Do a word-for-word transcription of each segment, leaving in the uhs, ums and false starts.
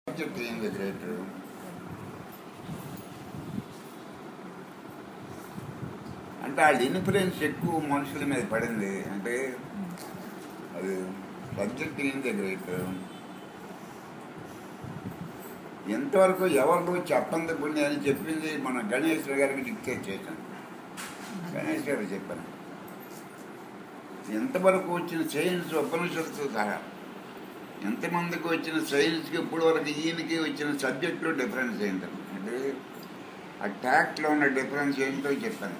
Subject ఏంది great అంటే వాళ్ళ ఇన్ఫ్లుయెన్స్ ఎక్కువ మనుషుల మీద పడింది అంటే అది సబ్జెక్ట్ ఏంది గ్రేట్ ఎంతవరకు ఎవరు చెప్పంది పుణ్య అని చెప్పింది మన గణేశ్వర గారికి డిక్టేట్ చేశాను. గణేష్ గారు చెప్పాను ఎంతవరకు వచ్చిన సైన్స్ ఉపనిషత్తు సహా ఎంతమందికి వచ్చిన సైన్స్కి ఇప్పుడు వరకు ఈయనకి వచ్చిన సబ్జెక్టులో డిఫరెన్స్ ఏంటంటే అంటే ఆ ట్యాక్ట్లో ఉన్న డిఫరెన్స్ ఏంటో చెప్పాను.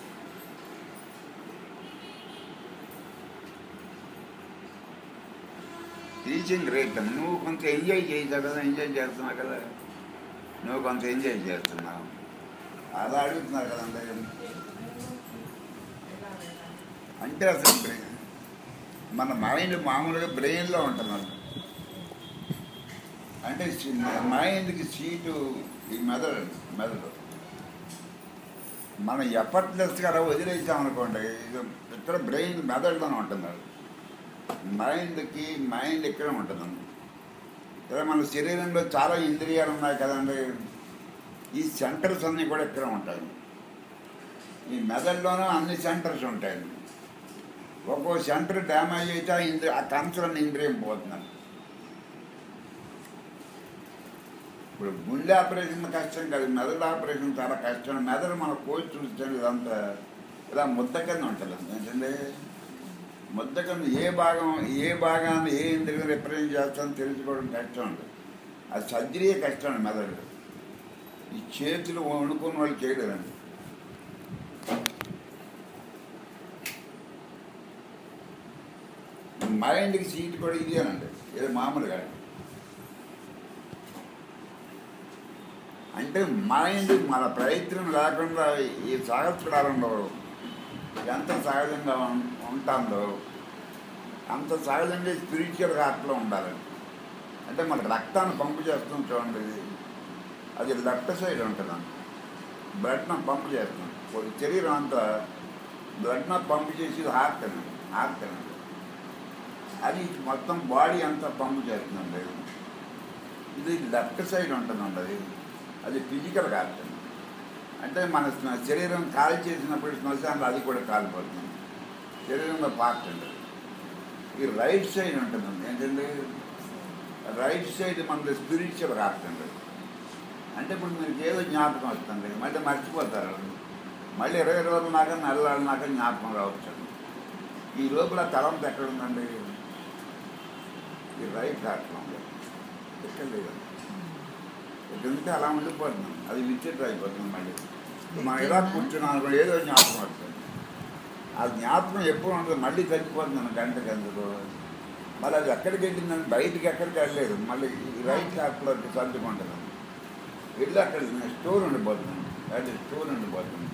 టీచింగ్ గ్రేట్ నువ్వు కొంత ఎంజాయ్ చేసావు కదా, ఎంజాయ్ చేస్తున్నావు కదా, నువ్వు కొంత ఎంజాయ్ చేస్తున్నావు అలా అడుగుతున్నారు కదా అందరూ. అంటే అసలు బ్రెయిన్ మన మైండ్ మామూలుగా బ్రెయిన్లో ఉంటున్నాను అంటే మైండ్కి సీటు ఈ మెదడు మెదడు మనం ఎఫర్ట్లెస్గా అలా వదిలేసామనుకోండి ఇది ఇక్కడ బ్రెయిన్ మెదడులోనే ఉంటున్నాడు. మైండ్కి మైండ్ ఇక్కడ ఉంటుందండి. ఇలా మన శరీరంలో చాలా ఇంద్రియాలు ఉన్నాయి కదండి, ఈ సెంటర్స్ అన్నీ కూడా ఇక్కడ ఉంటాయి. ఈ మెదడులోనూ అన్ని సెంటర్స్ ఉంటాయండి. ఒక్కో సెంటర్ డ్యామేజ్ అయితే ఆ ఇంద్రి ఆ కన్సర్న్ ఇంద్రియం పోతున్నాను. ఇప్పుడు గుండె ఆపరేషన్ కష్టం కాదు, మెదడు ఆపరేషన్ చాలా కష్టం. మెదడు మన కోచ్ చూస్తే ఇదంతా ఇలా ముద్ద కింద ఉంటుంది ఏంటంటే ముద్ద కింద ఏ భాగం ఏ భాగాన్ని ఏ ఇంద్రియం రిప్రజెంట్ చేస్తానో తెలుసుకోవడం కష్టం ఉంటుంది. అది సర్జరీయే కష్టం అండి మెదడు. ఈ చేతులు వణుకున్న వాళ్ళు చేయలేరండి. మైండ్కి సీట్ కూడా ఇదేనండి, ఇది మామూలుగా అంటే మైండ్ మన ప్రయత్నం లేకుండా ఈ సహస్రాలంలో ఎంత సహజంగా ఉంటుందో అంత సహజంగా స్పిరిచువల్ హార్ట్లో ఉండాలండి. అంటే మన రక్తాన్ని పంపు చేస్తాం చూడండి, అది లెఫ్ట్ సైడ్ ఉంటుందండి. బ్లడ్ను పంపు చేస్తాం, శరీరం అంతా బ్లడ్ను పంపు చేసి హార్ట్ అండి హార్ట్ అండి అది మొత్తం బాడీ అంతా పంపు చేస్తుందండి. ఇది లెఫ్ట్ సైడ్ ఉంటుందండి, అది అది ఫిజికల్ హార్ట్ అండి. అంటే మన శరీరం కాల్ చేసినప్పుడు శ్మశానంలో అది కూడా కాలిపోతుంది, శరీరంలో పార్ట్ అండి. ఈ రైట్ సైడ్ ఉంటుందండి ఏంటంటే రైట్ సైడ్ మనది స్పిరిచువల్ హార్ట్ అండి. అంటే ఇప్పుడు మీకు ఏదో జ్ఞాపకం వస్తుంది, మళ్ళీ మర్చిపోతారు, మళ్ళీ ఇరవై రోజులు నాక నెలలాడినాక జ్ఞాపకం రావచ్చు. ఈ లోపల తలంపు ఎక్కడ ఉందండి, ఈ రైట్ హార్ట్లో ఉంది, ఎక్కడ లేదండి. ఎక్కడంటే అలా ఉండిపోతున్నాం, అది విచిత్రం అయిపోతుంది. మళ్ళీ మనం ఎలా కూర్చున్నాం అనుకో ఏదో జ్ఞాపకం వస్తుంది. ఆ జ్ఞాపకం ఎప్పుడు ఉంటుంది, మళ్ళీ తగ్గిపోతున్నాను గంటకి ఎందుకు, మళ్ళీ అది ఎక్కడికి వెళ్ళిందని బయటికి ఎక్కడికి వెళ్ళలేదు, మళ్ళీ ఈ రైట్ హార్ట్లో సర్దుకుంటుంది, వెళ్ళి అక్కడ స్టోర్ ఉండిపోతుంది, అది స్టోర్ ఉండిపోతుంది.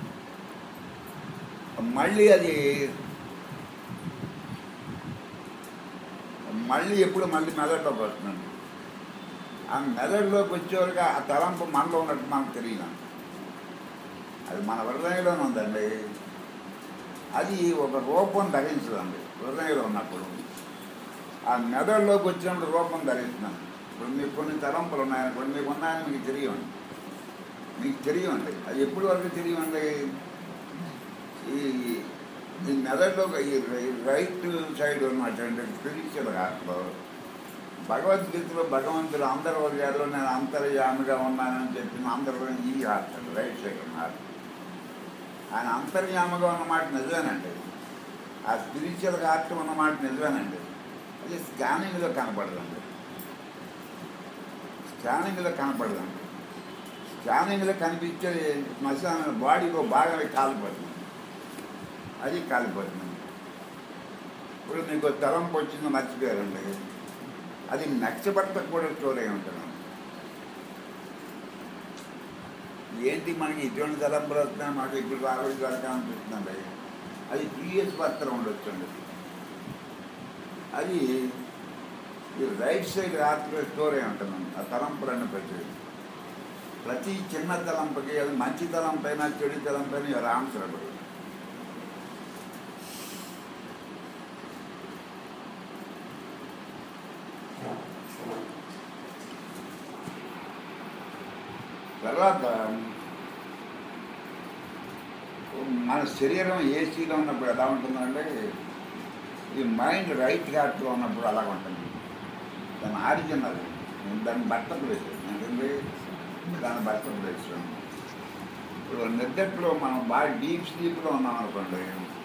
మళ్ళీ అది మళ్ళీ ఎప్పుడు మళ్ళీ మెదడులోకి వస్తుందండి. ఆ మెదడులోకి వచ్చేవరకు ఆ తలంపు మనలో ఉన్నట్టు మనకు తెలియదు, అది మన హృదయంలోనే ఉందండి. అది ఒక రూపం ధరించదండి హృదయంలో ఉన్నప్పుడు, ఆ మెదడులోకి వచ్చినప్పుడు రూపం ధరిస్తున్నాను. ఇప్పుడు మీకు కొన్ని తలంపులు ఉన్నాయని కొన్ని మీకు ఉన్నాయని మీకు తెలియండి, మీకు తెలియండి అది ఎప్పటి వరకు తెలియండి. ఈ ఈ మెదడులో ఈ రైట్ సైడ్ ఉన్నటువంటి స్పిరిచువల్ హార్ట్లో భగవద్గీతలో భగవంతుడు అందరి వర్గాల్లో నేను అంతర్యామిగా ఉన్నానని చెప్పిన అందరూ ఈ హార్ట్ అండి, రైట్ సైడ్ ఉన్న హార్ట్. ఆయన అంతర్యామిగా ఉన్నమాట నిజమేనండి, ఆ స్పిరిచువల్ హార్ట్ ఉన్నమాట నిజమేనండి. అది స్కానింగ్లో కనపడదండి, స్కానింగ్లో కనపడదండి. స్కానింగ్లో కనిపించే శ్మశాన బాడీలో బాగా కాలిపోతుంది, అది కాలిపోతుంది. ఇప్పుడు మీకు తలంపు వచ్చిందో మర్చిపోయారండి, అది నచ్చబట్టకు కూడా స్టోర్ అయి ఉంటుంది. ఏంటి మనకి ఇటువంటి తలంపులు వస్తున్నాయి, మాకు ఇప్పుడు ఆరోగ్య వరకు అనిపిస్తుందండి, అది ప్రీవియస్ పత్రం ఉండొచ్చండి. అది ఈ రైట్ సైడ్ హార్ట్లో స్టోర్ అయి ఉంటుందండి ఆ తలంపులన్నీ. ప్రతి ప్రతి చిన్న తలంపుకి అది మంచి తలంపైనా చెడు తలంపైనా ఎవరు ఆన్సర్ అవ్వదు. తర్వాత మన శరీరం ఏసీలో ఉన్నప్పుడు ఎలా ఉంటుందంటే ఈ మైండ్ రైట్ హార్ట్లో ఉన్నప్పుడు అలా ఉంటుంది. దాని ఆరిజిన్ అది, దాని భర్త ప్లేస్ ఏంటంటే దాని భర్త ప్లేస్. ఇప్పుడు నిద్రలో మనం బాగా డీప్ స్లీప్లో ఉన్నాం అనుకోండి,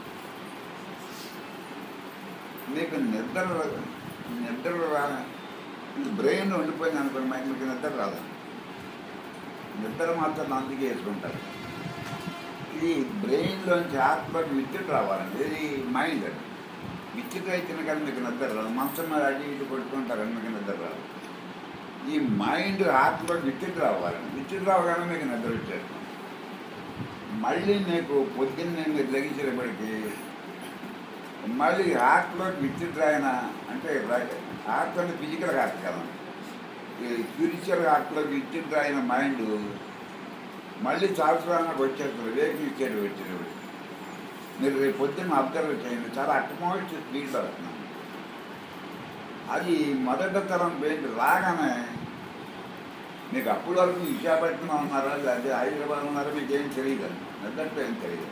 మీకు నిద్ర నిద్ర రా బ్రెయిన్ ఉండిపోయింది అనుకోండి, మైండ్ మీకు నిద్ర రాదు. నిద్ర మాత్రం అందుకే వేసుకుంటారు. ఇది బ్రెయిన్లోంచి ఆత్మకి విద్యుత్ రావాలండి. ఇది మైండ్ అండి. విద్యుత్ అయితే కానీ మీకు నిద్ర రాదు. మంచం మీద అడిగి ఇటు కొట్టుకుంటారని మీకు నిద్ర రాదు. ఈ మైండ్ ఆత్మకి విద్యుత్ రావాలండి. విద్యుత్ రావగానే మీకు నిద్ర వచ్చేస్తుంది. మళ్ళీ మీకు పొద్దున్నే మీరు లెగించేటప్పటికి మళ్ళీ హార్ట్లోకి విద్యుత్ రాయన అంటే హార్ట్ అంటే ఫిజికల్ హార్ట్ కదా, ఈ స్పిరిచువల్ హార్ట్లోకి విద్యుత్ రాయన మైండ్ మళ్ళీ శాస్త్రానికి వచ్చేస్తుంది. వేకి ఇచ్చేది వచ్చేది మీరు రేపు పొద్దున్న అబ్జర్వ్ చేయండి, చాలా అట్మోస్ట్ స్పీడ్లో వస్తున్నాను. అది మొదట తరం ఏంటి రాగానే మీకు అప్పటి వరకు విశాఖపట్నం ఉన్నారా లేదా హైదరాబాద్ ఉన్నారా మీకు ఏం తెలియదు, నిద్రలో ఏం తెలియదు.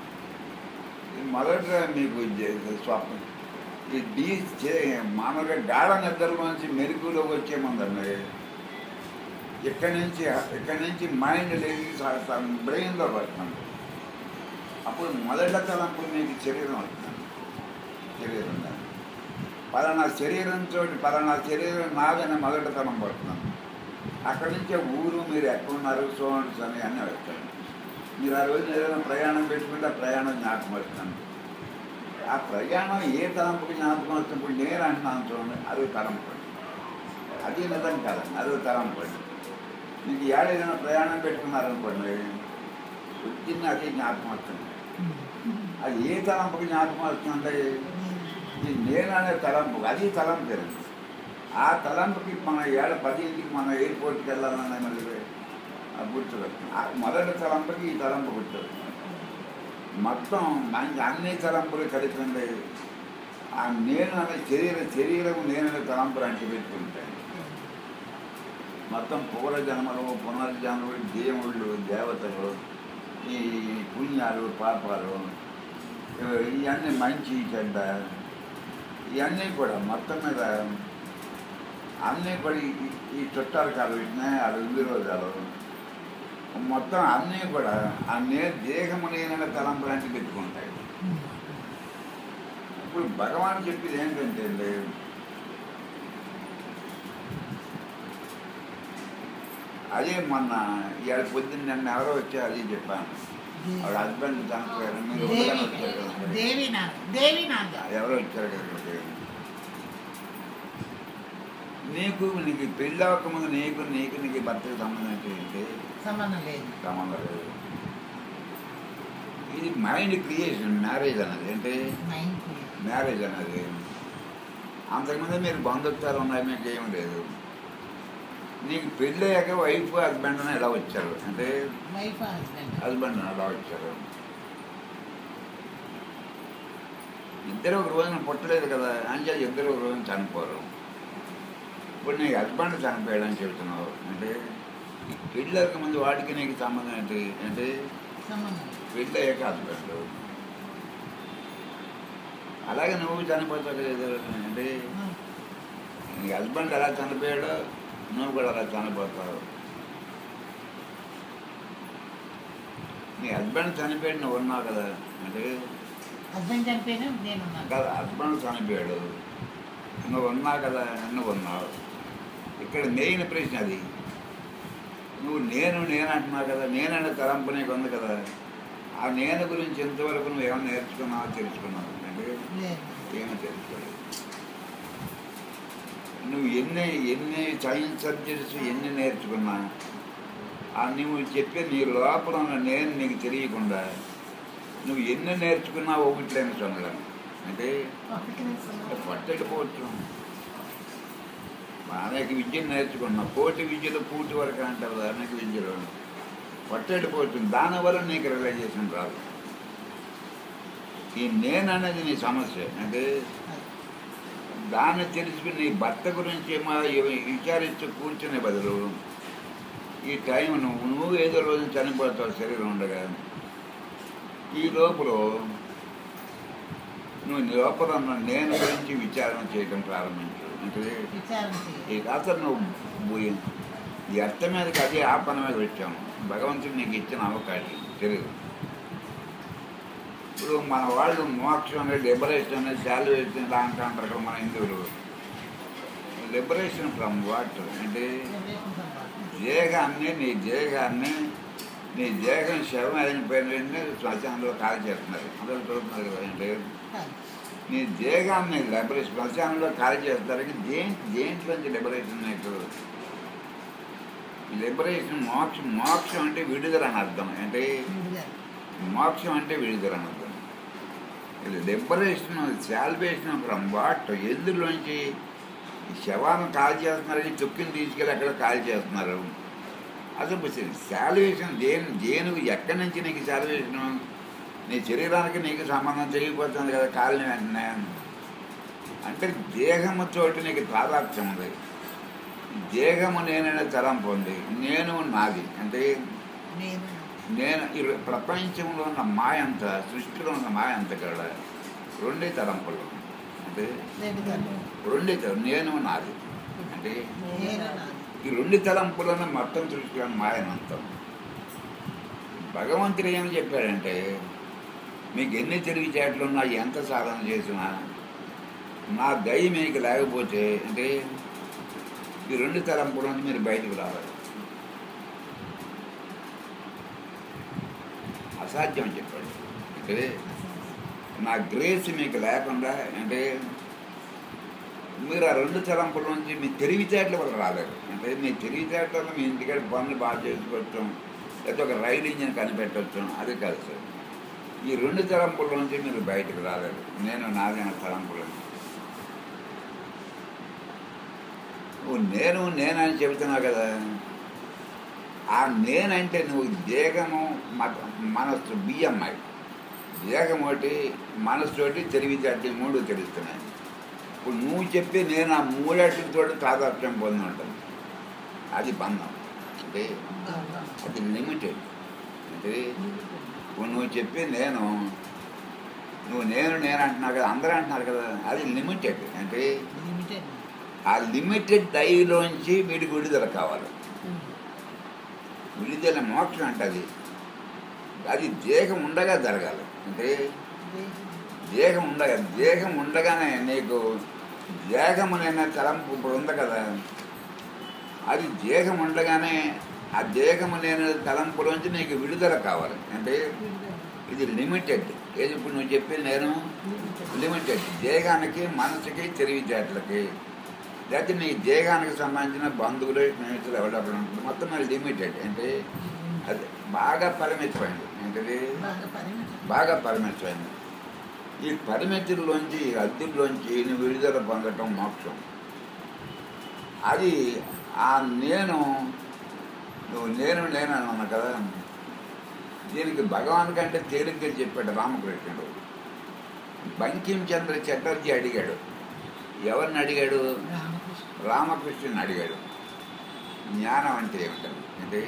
మొదట మీకు స్వప్నం ఈ డీ మామూలుగా గాఢ నిద్రలోంచి మెరుగులో వచ్చే ముందండి ఇక్కడి నుంచి ఇక్కడి నుంచి మైండ్ లేచి బ్రెయిన్లో పడుతుంది. అప్పుడు మొదట తలంపు మీకు శరీరం వస్తుంది. శరీరం పలానా శరీరంతో పలానా శరీరం నాదని మొదట తలం పడుతున్నాను. అక్కడి నుంచే ఊరు మీరు ఎక్కడున్నారు సోన్స్ అని అన్నీ వస్తాయి. మీరు ఆ రోజు ఏదైనా ప్రయాణం పెట్టుకుంటే ఆ ప్రయాణం జ్ఞాపకం వస్తాను. ఆ ప్రయాణం ఏ తలంపుకి జ్ఞాపకం వచ్చినప్పుడు నేను అంటున్నాను చూడండి, అది తలంపు. అది నిజం కాదండి, అది తలంపు. మీకు ఏడ ఏదైనా ప్రయాణం పెట్టుకున్నారనుకోండి వచ్చింది అది జ్ఞాపకం వస్తుంది. అది ఏ తలంపుకి జ్ఞాపకం వస్తుందంటే ఈ నేను అనే తలంపు, అది తలంపు కదండి. ఆ తలంపుకి మన ఏడ పదింటికి మన ఎయిర్పోర్ట్కి వెళ్ళాలనే మళ్ళీ గుర్తుకొస్తుంది. మొదటి తలంపుకి ఈ తలంపు గుర్తుకొస్తుంది. మొత్తం మనకి అన్ని తలంపులు కలిపింది ఆ నేను అనే శరీర శరీరం నేననే తలంపులు అంటి పెట్టుకుంటాయి. మొత్తం పూర్వజన్మలు పునర్జన్మలు దేవుళ్ళు దేవతలు ఈ పుణ్యాలు పాపాలు ఇవన్నీ మంచి చెడ్డ ఇవన్నీ కూడా మొత్తం మీద అన్నీ కూడా ఈ చుట్టాలు కాదు పెట్టినాయి అది ఉంది రోజాలు మొత్తం అన్నీ కూడా ఆ నే దేహము నేననే తలంపు లాంటివి పెట్టుకుంటాయి. ఇప్పుడు భగవాన్ చెప్పేది ఏంటంటే అండి అదే మొన్న ఇవాళ పొద్దున్న నన్ను ఎవరో వచ్చారు అది చెప్పాను. వాళ్ళ హస్బెండ్ చనిపోయారు, మీరు వచ్చారు ఎవరో వచ్చారు కదా. నీకు నీకు పెళ్ళి అవ్వకముందు నీకు నీకు నీకు భర్తకు సంబంధం ఏంటి? సంబంధం లేదు. సంబంధం లేదు. ఇది మైండ్ క్రియేషన్. మ్యారేజ్ అన్నది ఏంటి? మ్యారేజ్ అన్నది అంతకుముందు మీరు బంధుత్వాలు ఉన్నాయి, మీకు ఏం లేదు. నీకు పెళ్ళి అయ్యాక వైఫ్ హస్బెండ్ అని ఎలా వచ్చారు అంటే హస్బెండ్ ఎలా వచ్చారు? ఇద్దరు ఒక రోజున పుట్టలేదు కదా, అంటే ఇద్దరు ఒక రోజున చనిపోరు. ఇప్పుడు నీకు హస్బెండ్ చనిపోయాడని చెబుతున్నావు అంటే పెళ్ళక ముందు వాటికి నీకు సంబంధం ఏంటి అంటే పెళ్ళి అయ్యాక హస్బెండ్. అలాగే నువ్వు చనిపోతావు కదా అంటే నీ హస్బెండ్ ఎలా చనిపోయాడో నువ్వు కూడా అలా చనిపోతావు. నీ హస్బెండ్ చనిపోయాడు నువ్వు ఉన్నావు కదా అంటే హస్బెండ్ చనిపోయినా నేను కదా, హస్బెండ్ చనిపోయాడు నువ్వు ఉన్నావు కదా, నువ్వు ఉన్నావు. ఇక్కడ మెయిన్ ప్రశ్న అది. నువ్వు నేను నేను అంటున్నావు కదా, నేననే తలంపు నీకు ఉంది కదా, ఆ నేను గురించి ఎంతవరకు నువ్వు ఏమైనా నేర్చుకున్నావో తెలుసుకున్నావు అంటే ఏమో తెలుసుకోలేదు. నువ్వు ఎన్ని ఎన్ని సైన్స్ సబ్జెక్ట్స్ ఎన్ని నేర్చుకున్నా ఆ నువ్వు చెప్పే నీ లోపల ఉన్న నేను నీకు తెలియకుండా నువ్వు ఎన్ని నేర్చుకున్నావు ఒకట్లేని చదవడం అంటే పట్టకపోవచ్చు. అనేక విద్యను నేర్చుకున్నావు, కోటి విద్యలు పూటి వరకు అంటారు. అనేక విద్యలు పట్టకపోవచ్చు, దానివల్ల నీకు రియలైజేషన్ రాదు. ఈ నేను అనేది నీ సమస్య అంటే దాన్ని తెలుసుకుని నీ భర్త గురించి ఏమో విచారించు కూర్చునే బదులు ఈ టైం నువ్వు నువ్వు ఏదో రోజు చనిపోతావు శరీరం ఉండగా. ఈ లోపల నువ్వు లోపల ఉన్న నేను గురించి విచారణ చేయడం ప్రారంభించు. అంటే విచారణ చేయాలి. ఈ అసలు నువ్వు ఈ అర్థ మీదకి అది ఆ పని మీద పెట్టాము. భగవంతుడు నీకు ఇచ్చిన అవకాశం శరీరం. ఇప్పుడు మన వాళ్ళు మోక్షం అనేది లిబరేషన్ అనేది శాల్వేషన్ ఇలా అంటూ అంటారు కదా మన హిందువులు. లిబరేషన్ ఫ్రమ్ వాట్ అంటే దేహాన్ని నీ దేహాన్ని నీ దేహం శవం అయిపోయిన వెంటనే శ్మశానంలో కాల్ చేస్తున్నారు. అందరూ చూస్తున్నారు కదా. అంటే నీ దేహాన్ని లిబరేషన్ శ్మశానంలో కాల్ చేస్తారు. దేంట్ దేంట్లోంచి లిబరేషన్ నీకు లిబరేషన్ మోక్షం మోక్షం అంటే విడుదల అని అర్థం. అంటే మోక్షం అంటే విడుదల అని అర్థం. ఇది లిబరేషన్ శాల్వేషన్ ఫ్రమ్ వాట్ ఎందులోంచి శవాన్ని కాల్ చేస్తున్నారని చుక్కిని తీసుకెళ్ళి అక్కడ కాల్ చేస్తున్నారు. అసలు శాల్వేషన్ దేని దేనికి ఎక్కడి నుంచి నీకు శాల్వేషను? నీ శరీరానికి నీకు సంబంధం చేయకపోతుంది కదా కాలిన వెంటనే. అంటే దేహము చోటు నీకు తాదాత్మ్యం ఉంది. దేహము నేనైనా తలంపు ఉంది. నేను నాది అంటే నేను ఈ ప్రపంచంలో ఉన్న మాయ అంతా సృష్టిలో ఉన్న మాయ అంత కూడా రెండే తలంపులు. అంటే రెండే తలం నేను నాది అంటే ఈ రెండు తలంపులను మొత్తం సృష్టిలో మాయనంతం. భగవంతుడు ఏమని చెప్పాడంటే మీకు ఎన్ని తెలివితేటలున్నా ఎంత సాధన చేసినా నా దయ మీకు లేకపోతే అంటే ఈ రెండు తలంపుల నుంచి మీరు బయటకు రావాలి. అసాధ్యం అని చెప్పాడు. అంటే నా గ్రేస్ మీకు లేకుండా అంటే మీరు ఆ రెండు తలంపుల నుంచి మీ తెలివితేటల వల్ల రాలేరు. అంటే మీ తెలివితేటలను మీ ఇంటికాడ పనులు బాగా చేసుకోవచ్చు, లేకపోతే ఒక రైలు ఇంజిన్ కనిపెట్టవచ్చు. అది కాదు సార్. ఈ రెండు తలంపుల నుంచి మీరు బయటకు రాలేరు. నేను నాదైన తలంపుల నువ్వు నేను నేనని చెబుతున్నావు కదా. ఆ నేనంటే నువ్వు దేహము మనస్సు బియ్యమ్మాయి దేహం ఒకటి మనస్సు ఒకటి తెలివితేటలు మూడు తెలుస్తున్నాయి. ఇప్పుడు నువ్వు చెప్పి నేను ఆ మూడేటితో తాదాత్మ్యం పొంది ఉంటాను. అది బంధం. అంటే అది లిమిటెడ్. అంటే ఇప్పుడు నువ్వు చెప్పి నేను నువ్వు నేను నేను అంటున్నావు కదా, అందరూ అంటున్నారు కదా, అది లిమిటెడ్. అంటే ఆ లిమిటెడ్ డైలోంచి వీడికి విడుదల కావాలి. విడుదల మోక్షం అంటే అది అది దేహం ఉండగా జరగాలి. అంటే దేహం ఉండగా దేహం ఉండగానే నీకు దేహమునైనా తలంపు ఇప్పుడు ఉంది కదా, అది దేహం ఉండగానే ఆ దేహము నేను తలంపులోంచి నీకు విడుదల కావాలి. అంటే ఇది లిమిటెడ్. ఏది ఇప్పుడు నువ్వు చెప్పి నేను లిమిటెడ్ దేహానికి మనసుకి తెలివితేటలకి, లేకపోతే నీ దేహానికి సంబంధించిన బంధువులు స్నేహితులు ఎవరు మొత్తం అది లిమిటెడ్. అంటే అది బాగా పరిమితమైంది. ఏంటది బాగా పరిమితమైంది. ఈ పరిమితుల్లోంచి అద్దెల్లోంచి నువ్వు విడుదల పొందటం మోక్షం. అది ఆ నేను నువ్వు నేను నేను అన్నా కదా. దీనికి భగవాన్ కంటే తేలిగ్గా చెప్పాడు రామకృష్ణుడు. బంకిం చంద్ర చటర్జీ అడిగాడు. ఎవరిని అడిగాడు? రామకృష్ణుని అడిగాడు. జ్ఞానం అంటే ఏమిటండి? అంటే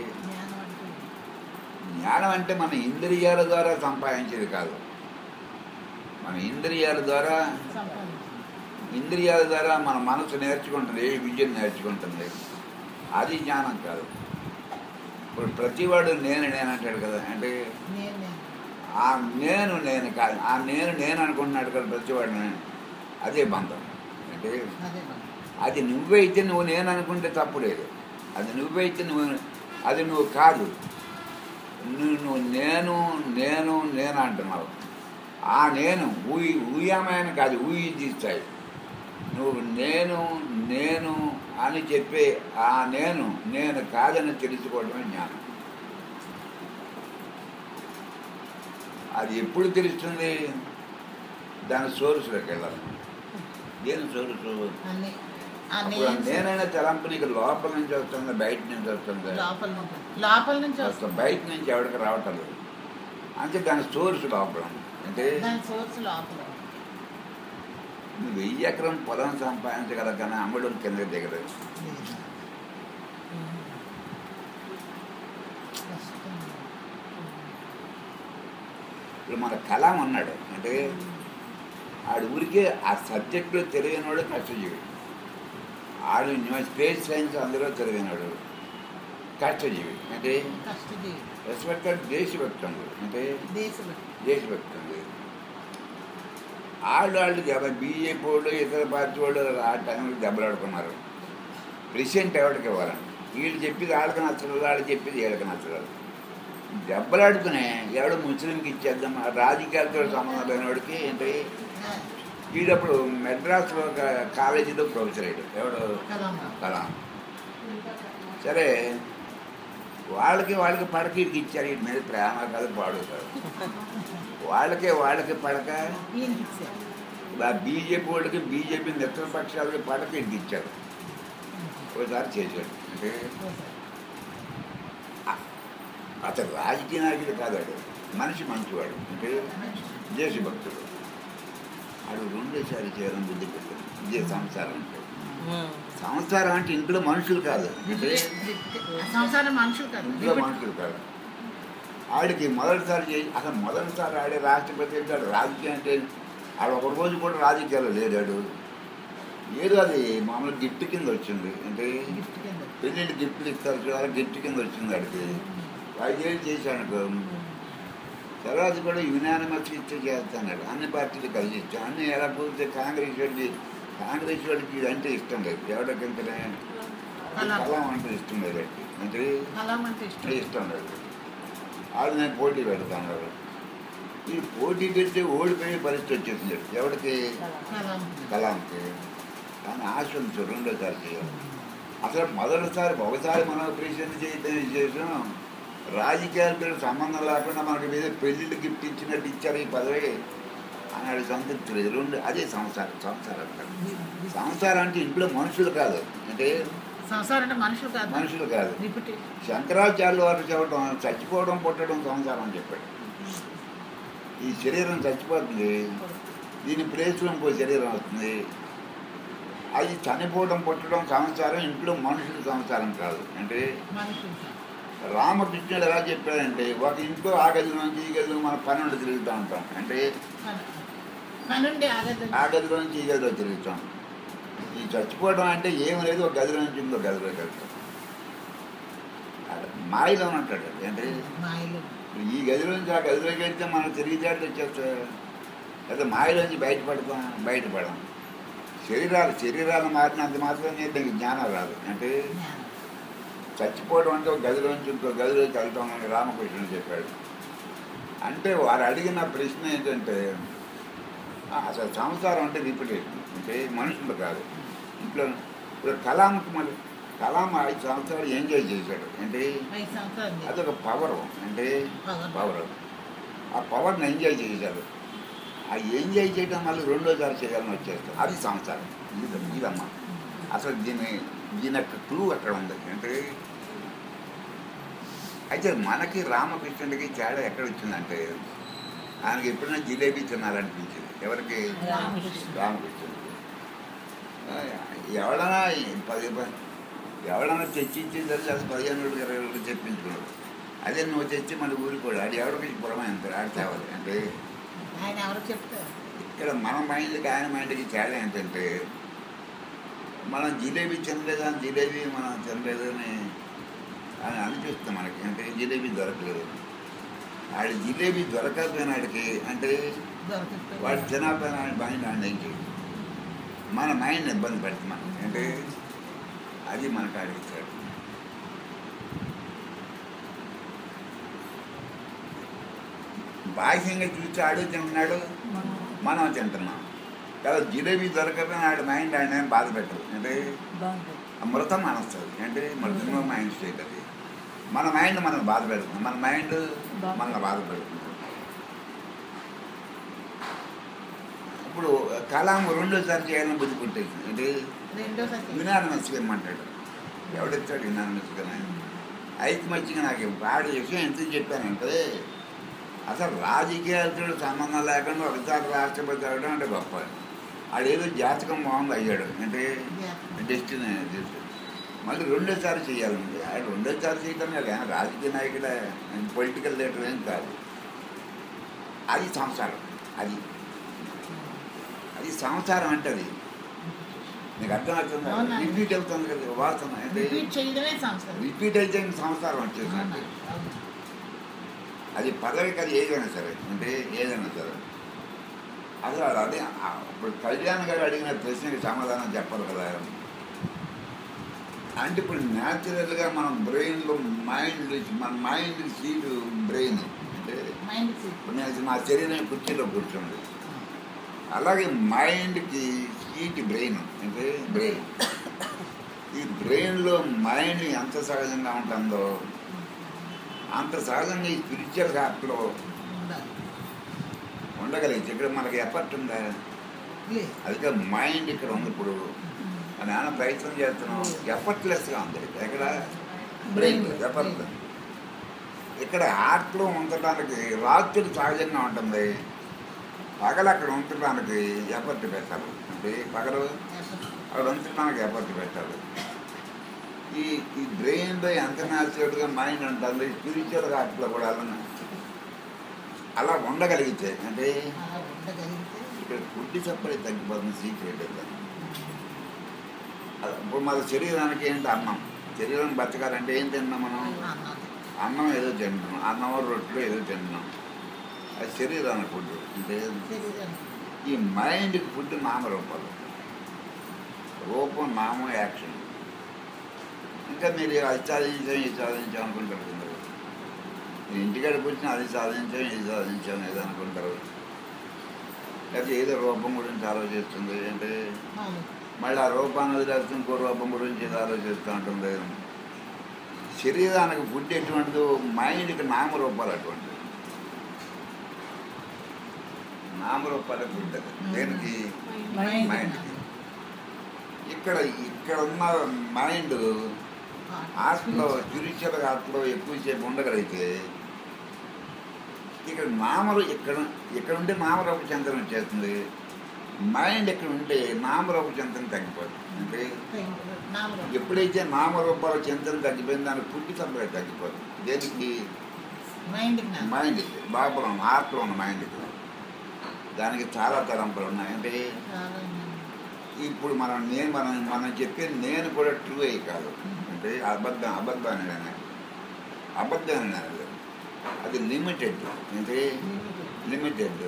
జ్ఞానం అంటే మన ఇంద్రియాల ద్వారా సంపాదించేది కాదు. మన ఇంద్రియాల ద్వారా ఇంద్రియాల ద్వారా మన మనసు నేర్చుకుంటుంది, ఏ విద్యను నేర్చుకుంటుంది. అది జ్ఞానం కాదు. ఇప్పుడు ప్రతివాడు నేను నేను అంటాడు కదా. అంటే ఆ నేను నేను కాదు, ఆ నేను నేను అనుకుంటున్నాడు కదా ప్రతివాడు. అదే బంధం. అంటే అది నువ్వైతే నువ్వు నేను అనుకుంటే తప్పు లేదు. అది నువ్వైతే నువ్వు అది నువ్వు కాదు. నువ్వు నువ్వు నేను నేను నేను అంటున్నావు. ఆ నేను ఊయి ఊయామని కాదు, ఊయి తీస్తాయి. నువ్వు నేను నేను అని చెప్పే ఆ నేను నేను కాదని తెలుసుకోవడమే జ్ఞానం. అది ఎప్పుడు తెలుస్తుంది? దాని సోర్సులోకి వెళ్ళాలి. దేని సోర్సు? నేనైనా తలంపు నీకు లోపల నుంచి వస్తుంది, బయట నుంచి వస్తుంది. లోపల నుంచి వస్తుంది, బయట నుంచి ఎవరికి రావటం లేదు. అంటే దాని సోర్స్ లోపల. అంటే నువ్వు వెయ్యి ఎకరం పొలం సంపాదించగల కానీ అమ్మడం కింద దిగలేదు. ఇప్పుడు మన కలాం అన్నాడు అంటే ఆడు ఊరికే ఆ సబ్జెక్టులో తెలియనివాడు కష్టజీవి. ఆడు స్పేస్ సైన్స్ అందులో తెలియనివాడు కష్టజీవి. అంటే కష్టజీవి రెస్పెక్టెడ్ దేశభక్తుడు అంటే దేశభక్తి దేశభక్తుడు. వాళ్ళు వాళ్ళు దెబ్బ బీజేపీ వాళ్ళు ఇతర పార్టీ వాళ్ళు ఆ టైంలో దెబ్బలాడుకున్నారు. ప్రెసిడెంట్ ఎవరికి ఇవ్వాలని వీళ్ళు చెప్పేది వాళ్ళకి నచ్చలేదు, వాళ్ళు చెప్పేది వీళ్ళకి నచ్చలేదు. దెబ్బలాడుకునే ఎవడు ముస్లింకి ఇచ్చేద్దాం రాజకీయాలతో సంబంధం లేనివాడికి ఏంటి వీడప్పుడు మెడ్రాస్లో ఒక కాలేజీలో ప్రొఫెసర్ అయ్యాడు ఎవడు కలాం. సరే వాళ్ళకి వాళ్ళకి పడక వీడికి ఇచ్చారు. వీటి మీద ప్రేమ కాదు పాడుతారు. వాళ్ళకే వాళ్ళకి పడక ఆ బీజేపీ వాళ్ళకి బీజేపీ మిత్రపక్షాలకి పడక వీడికి ఇచ్చారు. ఒకసారి చేశాడు. అంటే అతను రాజకీయ నాయకుడు కాదాడు, మనిషి మంచివాడు అంటే దేశభక్తుడు. వాడు రెండోసారి చేయడం బుద్ధి పెట్టాడు. ఇదే సంసారం అంటే. సంసారం అంటే ఇంట్లో మనుషులు కాదు అంటే సంసారం మనుషులు కాదు, ఇంట్లో మనుషులు కాదు. ఆడికి మొదటిసారి చేయి అసలు మొదటిసారి ఆడే రాష్ట్రపతి అంటే రాజకీయం అంటే ఆడు ఒక రోజు కూడా రాజకీయాలు లేడాడు. ఏదో అది మామూలు గిఫ్ట్ కింద వచ్చింది. అంటే పెళ్ళిళ్ళు గిఫ్ట్లు ఇస్తారు చూడాలి, గిఫ్ట్ కింద వచ్చింది ఆడికి. ఐదేళ్ళు చేశాను. తర్వాత కూడా యునానిమస్ ఇచ్చే చేస్తాడు. అన్ని పార్టీలు కలిసి ఇచ్చాను. అన్ని ఎలా పోతే కాంగ్రెస్ వాడికి కాంగ్రెస్ వాడికి ఇది అంటే ఇష్టం లేదు. ఎవరికంటే కలాం అంటే ఇష్టం లేదు. అంటే ఇష్టం లేదు. అది నేను పోటీ పెడతాను. ఈ పోటీ పెడితే ఓడిపోయే పరిస్థితి వచ్చేసింది ఎవరికి కలాంకి. కానీ ఆశ ఉంది రెండోసారి చేయాలి. అసలు మొదటిసారి ఒకసారి మనం ప్రెసిడెంట్ చేయడం విశేషం. రాజకీయాలతో సంబంధం లేకుండా మనకి మీద పెళ్ళిళ్ళు గిఫ్ట్ ఇచ్చినట్టు ఇచ్చారు ఈ పదవి అన్నాడు. సంతృప్తి లేదు. రెండు అదే సంసారం. సంసారం అంటారు. సంసారం అంటే ఇంట్లో మనుషులు కాదు అంటే సంసారం అంటే మనుషులు కాదు, మనుషులు కాదు. శంకరాచార్యుల వారు చెప్పడం చచ్చిపోవడం పుట్టడం సంసారం అని చెప్పాడు. ఈ శరీరం చచ్చిపోతుంది, దీని ప్లేస్లో ఇంకో శరీరం వస్తుంది. అది చనిపోవడం పుట్టడం సంసారం, ఇంట్లో మనుషులు సంసారం కాదు అంటే రామకృష్ణుడు ఎలా చెప్పాడంటే ఒక ఇంట్లో ఆ గది నుంచి ఈ గదిలో మన పన్నెండు తిరుగుతూ ఉంటాం. అంటే ఆ గదిలో నుంచి ఈ గదిలో తిరుగుతాం. ఈ చచ్చిపోవడం అంటే ఏమి లేదు, ఒక గదిలో నుంచి ఇంకో గదిలోకి వెళ్తాం. మాయలో ఉంటాడు. అంటే ఈ గదిలో నుంచి ఆ గదిలోకి వెళ్తే మనం తిరిగి జాడి వచ్చేస్తా లేదా మాయలోంచి బయటపడతాం బయటపడడం. శరీరాలు శరీరాలు మారినంత మాత్రం దీనికి జ్ఞానం రాదు. అంటే చచ్చిపోవడం అంటే ఒక గదిలోంచి ఇంకో గదిలోకి వెళ్తాం అని రామకృష్ణుడు చెప్పాడు. అంటే వారు అడిగిన ప్రశ్న ఏంటంటే అసలు సంసారం అంటే రిపిటేషన్ అంటే మనుషులు కాదు ఇంట్లో. ఇప్పుడు కలాంకి మళ్ళీ కలాం ఐదు సంవత్సరాలు ఎంజాయ్ చేశాడు. అంటే అదొక పవర్. అంటే పవర్ ఆ పవర్ని ఎంజాయ్ చేశాడు. ఆ ఎంజాయ్ చేయడం మళ్ళీ రెండోసారి చేయాలని వచ్చేస్తాడు. అది సంసారం. ఇది ఇదమ్మా అసలు దీని దీని యొక్క క్లూ అక్కడ ఉంది. అంటే అయితే మనకి రామకృష్ణుడికి తేడా ఎక్కడ వచ్చిందంటే ఆయనకి ఎప్పుడైనా జిలేబీ తినాలనిపించింది. ఎవరికి? రామకృష్ణుడికి. ఎవడన్నా పది ఎవడన్నా తెచ్చిచ్చింది అది పదిహేను రోజులు ఇరవై రోజులు తెప్పించుకున్నాడు. అదే నువ్వు తెచ్చి మళ్ళీ ఊరికోడు ఆడు ఎవరికి పురమైంది ఆడు తేవాలి. అంటే ఇక్కడ మన మైండ్కి ఆయన మైండ్కి తేడా ఏంటంటే మనం జిలేబీ తినలేదా జిలేబీ మనం తినలేదని అని అనిపిస్తుంది మనకి. అంటే జిలేబీ దొరకలేదు. ఆడి జిలేబీ దొరకకపోయినాడికి అంటే వాడు తినకపోయినా మైండ్ ఆయన ఏంటి మన మైండ్ ఇబ్బంది పెడుతుంది మనకి. అంటే అది మనకు అడిగిస్తాడు. బాహ్యంగా చూసి ఆడు తింటున్నాడు, మనం తింటున్నాం కదా. జిలేబీ దొరకపోయినా ఆడి మైండ్ ఆయన బాధ పెట్టదు. అంటే మృతం మనస్తుంది. అంటే మృతంలో మైండ్ స్టేట్ అది. మన మైండ్ మనకు బాధ పెడుతుంది, మన మైండ్ మనల్ని బాధ పెడుతుంది. ఇప్పుడు కలాం రెండోసారి చేయాలని బుద్ధి పుట్టేది. అంటే యునానిమస్గా ఇమ్మంటాడు. ఎవడెత్తాడు యునానిమస్గా? ఐకమత్యంగా నాకు ఆడి విషయం ఎందుకు చెప్పానంటే అసలు రాజకీయాలతో సంబంధం లేకుండా ఒకసారి రాష్ట్రపతి అవ్వడం అంటే గొప్ప. ఆడేదో జాతకం బాగుంది అయ్యాడు. అంటే డెస్టినీ మళ్ళీ రెండోసారి చేయాలండి. ఆయన రెండోసారి చేయడం కానీ రాజకీయ నాయకుడే, పొలిటికల్ లీడర్ ఏం కాదు. అది సంసారం. అది అది సంసారం అంటే అది నీకు అర్థమవుతుందా? అవునండి. రిపీట్ అవుతుంది కదా వాసన అంటే రిపీట్ చేయడమే సంసారం. రిపీట్ అయితే ఇంక సంసారం వచ్చేసినట్టు. అవునండి, అవును. అది పదవికి అది ఏదైనా సరే అంటే ఏదైనా సరే అసలు అది అదే ఆ ఇప్పుడు కళ్యాణ్ గారు అడిగిన ప్రశ్నకి సమాధానం చెప్పాలి కదా. అంటే ఇప్పుడు న్యాచురల్గా మనం బ్రెయిన్లో మైండ్ మన మైండ్ సీటు బ్రెయిన్ అంటే మైండ్ సెట్. ఇప్పుడు నేను నా శరీరం కుర్చీలో కూర్చోండి, అలాగే మైండ్కి సీట్ బ్రెయిన్ అంటే బ్రెయిన్. ఈ బ్రెయిన్లో మైండ్ ఎంత సహజంగా ఉంటుందో అంత సహజంగా ఈ స్పిరిచువల్ హ్యాప్లో ఉండాలి. ఉండగలిగితే ఇక్కడ మనకి ఎఫర్ట్ ఉందా? లేదు. అదికే మైండ్ ఇక్కడ ఉంది. ఇప్పుడు అని ఏమైనా ప్రయత్నం చేస్తున్నాం, ఎఫర్ట్లెస్గా ఉంది. ఎక్కడ బ్రెయిన్ ఎఫర్ట్. ఇక్కడ హార్ట్లో ఉంచడానికి రాత్రి సహజంగా ఉంటుంది, పగలు అక్కడ ఉంచడానికి ఎఫర్ట్ పెట్టాలి. అంటే పగలు అక్కడ ఉంచడానికి ఎఫర్ట్ పెట్టాలి. ఈ ఈ బ్రెయిన్లో ఎంత న్యాచురల్గా మైండ్ ఉంటుంది, స్పిరిచువల్ హార్ట్లో కూడా అలా అలా ఉండగలిగితే అంటే అలా ఉండగలిగితే ఇక్కడ ఫుడ్ సప్లై తగ్గిపోతుంది. సీక్రెట్ అయితే ఇప్పుడు మన శరీరానికి ఏంటి అన్నం. శరీరం బతకాలంటే ఏం తిన్నాం మనం? అన్నది. అన్నం ఏదో తింటున్నాం, అన్నం రొట్టెలు ఏదో తింటున్నాం. అది శరీరానికి ఫుడ్. అంటే శరీరం. ఈ మైండ్కి ఫుడ్ నామరూపాలు, రూపం నామం యాక్షన్. ఇంకా మీరు అది సాధించాం ఇది సాధించాం అనుకుంటారు కొందరు. మీరు ఇంటికాడికి వచ్చిన అది సాధించాం ఇది సాధించాం ఏదో అనుకుంటారు. లేకపోతే ఏదో రూపం గురించి ఆలోచిస్తుంది అంటే అవును. మళ్ళీ ఆ రూపాన్ని వదిలేస్తే ఇంకో రూపం గురించి ఏదో ఆలోచిస్తూ ఉంటుంది. శరీరానికి ఫుడ్ ఎటువంటిదో మైండ్కి నామరూపాలు అటువంటివి. నామరూపాల ఫుడ్ అది దేనికి? మైండ్. మైండ్కి. ఇక్కడ ఇక్కడ ఉన్న మైండ్ ఆత్మలో స్పిరిచువల్ ఆత్మలో ఎక్కువసేపు ఉండగలిగితే ఇక్కడ నామరు ఇక్కడ ఇక్కడ ఉంటే నామరూప చింతన వచ్చేస్తుంది. మైండ్ ఎక్కడ ఉంటే నామరూప చింతన తగ్గిపోతుంది. అంటే నామరూపం. ఎప్పుడైతే నామరూపాల చింతన తగ్గిపోయింది దానికి పుట్టి సంపద తగ్గిపోతుంది. దేనికి? మైండ్కి నా- మైండ్ లోపల ఉన్న ఆత్మలో ఉన్న మైండ్కి. దానికి చాలా తలంపులు ఉన్నాయి. అంటే చాలా ఉన్నాయి. ఇప్పుడు మనం నేను మనం మనం చెప్పేది నేను కూడా ట్రూ అయ్యి కాదు. అంటే అబద్ధం అబద్ధాన్ని అనేది అబద్ధాన్ని అనేది అది లిమిటెడ్. అంటే లిమిటెడ్.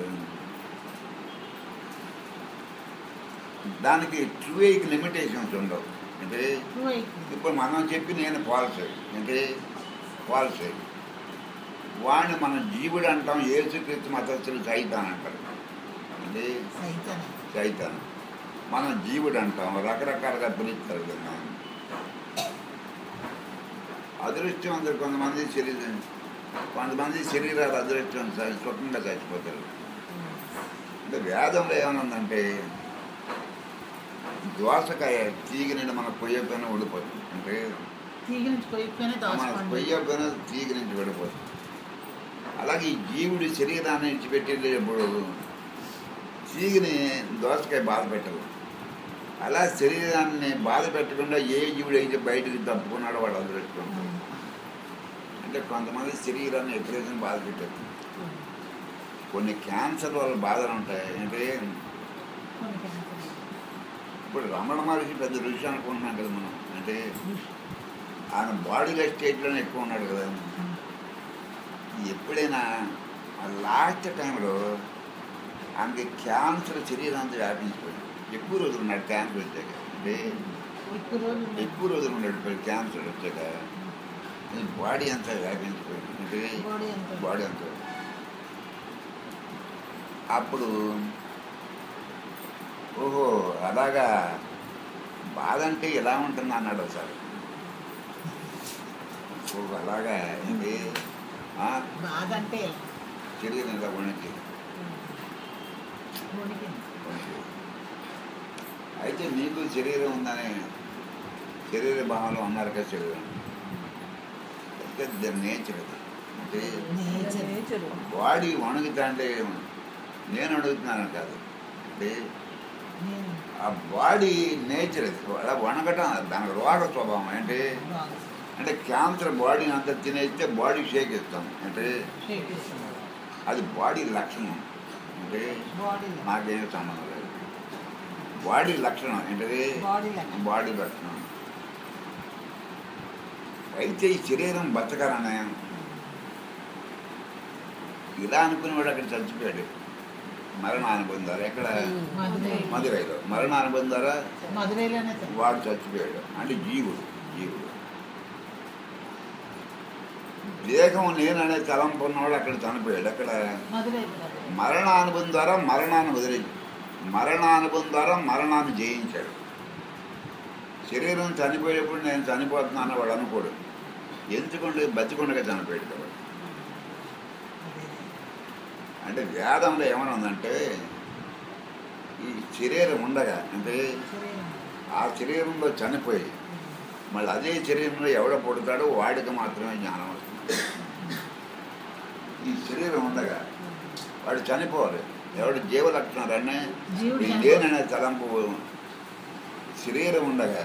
దానికి ట్రూ అయ్యికి లిమిటేషన్స్ ఉండవు. అంటే ఇప్పుడు మనం చెప్పి నేను ఫాల్స్ అంటే ఫాల్స్ వాడిని మనం జీవుడు అంటాం. యేసుక్రీస్తు మతస్థులు సైతాన్ అంటారు. అంటే సైతాన్. సైతాన్ మనం జీవుడు అంటాం, రకరకాలుగా పిలుస్తారు కదా. అదృష్టం అందరు కొంతమంది శరీరం కొంతమంది శరీరాలు అదృష్టం సుఖంగా చచ్చిపోతారు. అంటే వేదంలో ఏమనుందంటే దోసకాయ తీగి నుండి మన పొయ్యపైన ఊడిపోతుంది. అంటే తీగ నుంచి పోయిపోయినా మన దోసపండు. పొయ్యపైన తీగి నుంచి విడిపోతుంది. అలాగే ఈ జీవుడి శరీరాన్ని విడిచిపెట్టేటప్పుడు తీగిని దోసకాయ బాధ పెట్టదు. అలా శరీరాన్ని బాధ పెట్టకుండా ఏ జీవుడు అయితే బయటకు తప్పుకున్నాడో వాడు అదృష్టం. అంటే కొంతమంది శరీరాన్ని ఎప్పుడైతే బాధ పెట్టదు. కొన్ని క్యాన్సర్ వల్ల బాధలు ఉంటాయి. అంటే ఇప్పుడు రమణ మహర్షి పెద్ద ఋషి అనుకుంటున్నాం కదా మనం. అంటే ఆయన బాడీలో స్టేట్లోనే ఎక్కువ ఉన్నాడు కదా. ఎప్పుడైనా లాస్ట్ టైంలో ఆయనకి క్యాన్సర్ శరీరాంతా వ్యాపించిపోయింది. ఎక్కువ రోజులు ఉన్నాడు క్యాన్సర్ వచ్చాక. అంటే ఎక్కువ రోజులు ఉన్నాడు క్యాన్సర్ వచ్చాక బాడీ అంతా వ్యాపించిపోయింది. అంటే బాడీ అంతా. అప్పుడు ఓహో అలాగా బాధ అంటే ఎలా ఉంటుంది అన్నాడు ఒకసారి. ఓహో అలాగా ఏంటి బాధ అంటే శరీరం ఇలా వణికి అయితే నీకు శరీరం ఉందని శరీర భావంలో ఉన్నారు కదా. శరీరం అయితే నేచర్ అంటే బాడీ వణుకుతా అంటే నేను అడుగుతున్నాను కాదు. అంటే ఆ బాడీ నేచర్ అలా వణకటం దాని రోగ స్వభావం. అంటే అంటే క్యాన్సర్ బాడీని అంతా తినేస్తే బాడీ షేక్ ఇస్తాం. అంటే అది బాడీ లక్షణం. అంటే బాడీలో నాకేం సంబంధం లేదు. బాడీ లక్షణం ఏంటది? బాడీ లక్షణం. బాడీ లక్షణం. అయితే ఈ శరీరం బతకాలనే ఇలా అనుకునేవాడు అక్కడ చచ్చిపోయాడు. మరణాన్ని పొందారు. ఎక్కడ? మధురై మదురైలో. మరణాన్ని పొందారా? మధురైలోనే చ- వాడు చచ్చిపోయాడు. అంటే జీవుడు జీవుడు దేహం నేననే తలంపు ఉన్నవాడు అక్కడ చనిపోయాడు. అక్కడ మధురైలో మరణానుభవం ద్వారా మరణాన్ని వదిలి మరణానుభవం ద్వారా మరణాన్ని జయించాడు. శరీరం చనిపోయేప్పుడు నేను చనిపోతున్నాను వాడు అనుకోడు. ఎందుకంటే బతికొండగా చనిపోయాడు కాబట్టి. అంటే వేదంలో ఏమైనా ఉందంటే ఈ శరీరం ఉండగా అంటే శరీరం ఆ శరీరంలో చనిపోయి మళ్ళీ అదే శరీరంలో ఎవడ పుడతాడో వాడికి మాత్రమే జ్ఞానం వస్తుంది. ఈ శరీరం ఉండగా వాడు చనిపోవాలి. ఎవడు జీవలక్షణాలనే జీవుడు చనిపో- ఇదేననే తలంపు శరీరం ఉండగా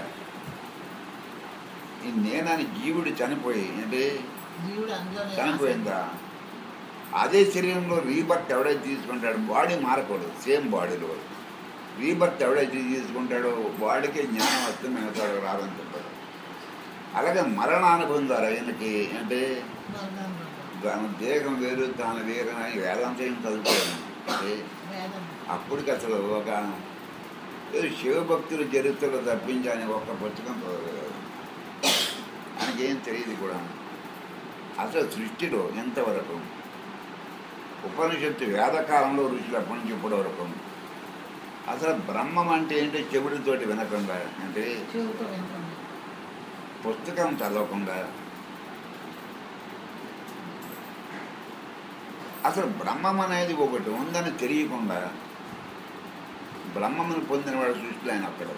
ఈ నేనని జీవుడు చనిపోయి అంటే జీవుడు అందులోనే చనిపోయిందా అదే శరీరంలో రీబర్త్ ఎవడైతే తీసుకుంటాడో బాడీ మారకూడదు. సేమ్ బాడీలో రీబర్త్ ఎవడైతే తీసుకుంటాడో వాడికే జ్ఞానం వస్తుంది, మిగతాడు రాదని చెప్పాడు. అలాగే మరణానుభవం ద్వారా ఈయనకి అంటే మరణాన్ని దాని దేహం వేరు తాను వేరు అని వేదాంతం ఏం చదువుతాను అంటే వేదం అప్పటికి అసలు ఒక ఏదో శివభక్తుల చరిత్రలో తప్పించని ఒక్క పుస్తకం చదవలేదు. ఆయనకేం తెలియదు కూడా. అసలు సృష్టిలో ఎంతవరకు ఉపనిషత్తు వేదకాలంలో ఋషులు అప్పటి నుంచి ఇప్పటి వరకు అసలు బ్రహ్మం అంటే ఏంటో చెవుడితోటి వినకుండా అంటే చెవుతో వినకుండా పుస్తకం చదవకుండా అసలు బ్రహ్మం అనేది ఒకటి ఉందని తెలియకుండా బ్రహ్మమును పొందిన వాడు సృష్టిలో ఆయన అక్కడ.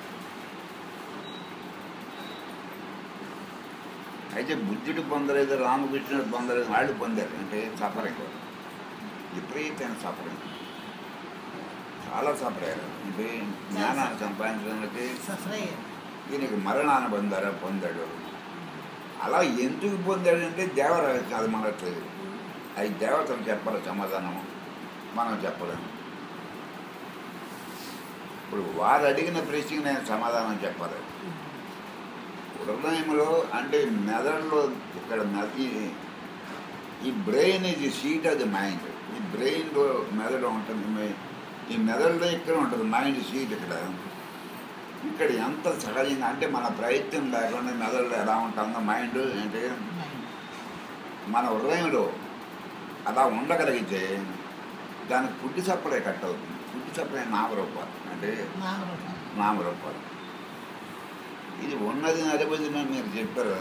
అయితే బుద్ధుడు పొందలేదు, రామకృష్ణుడు పొందలేదు, వాళ్ళు పొందారు. అంటే సఫరింగ్, విపరీతమైన సఫరింగ్, చాలా సఫర్ అయ్యారు. అంటే జ్ఞానాన్ని సంపాదించడానికి సఫర్ అయ్యారు. దీనికి మరణాన్ని పొందారా పొందాడు. అలా ఎందుకు పొందాడంటే దేవరహస్యం, అది మనకు అది దేవతలు చెప్పాలి సమాధానం, మనం చెప్పలేము. ఇప్పుడు వారు అడిగిన ప్రశ్నకి నేను సమాధానం చెప్పాలి. హృదయంలో అంటే మెదడులో ఇక్కడ మెద- ఈ బ్రెయిన్ ఇది సీట్ అది మైండ్. ఈ బ్రెయిన్లో మెదడు ఉంటుంది, ఈ మెదడులో ఇక్కడ ఉంటుంది మైండ్ సీట్. ఇక్కడ ఇక్కడ ఎంత సహజంగా అంటే మన ప్రయత్నం లేకుండా మెదడులో ఎలా ఉంటుందో మైండ్ అంటే మన హృదయంలో అలా ఉండగలిగితే దానికి పుట్టి సప్లై కట్ అవుతుంది. పుట్టి సప్లై నామరూపాలు అంటే నామరూపం. నామరూపాలు. ఇది ఉన్నది నడిపోతుంది మీరు చెప్పారు.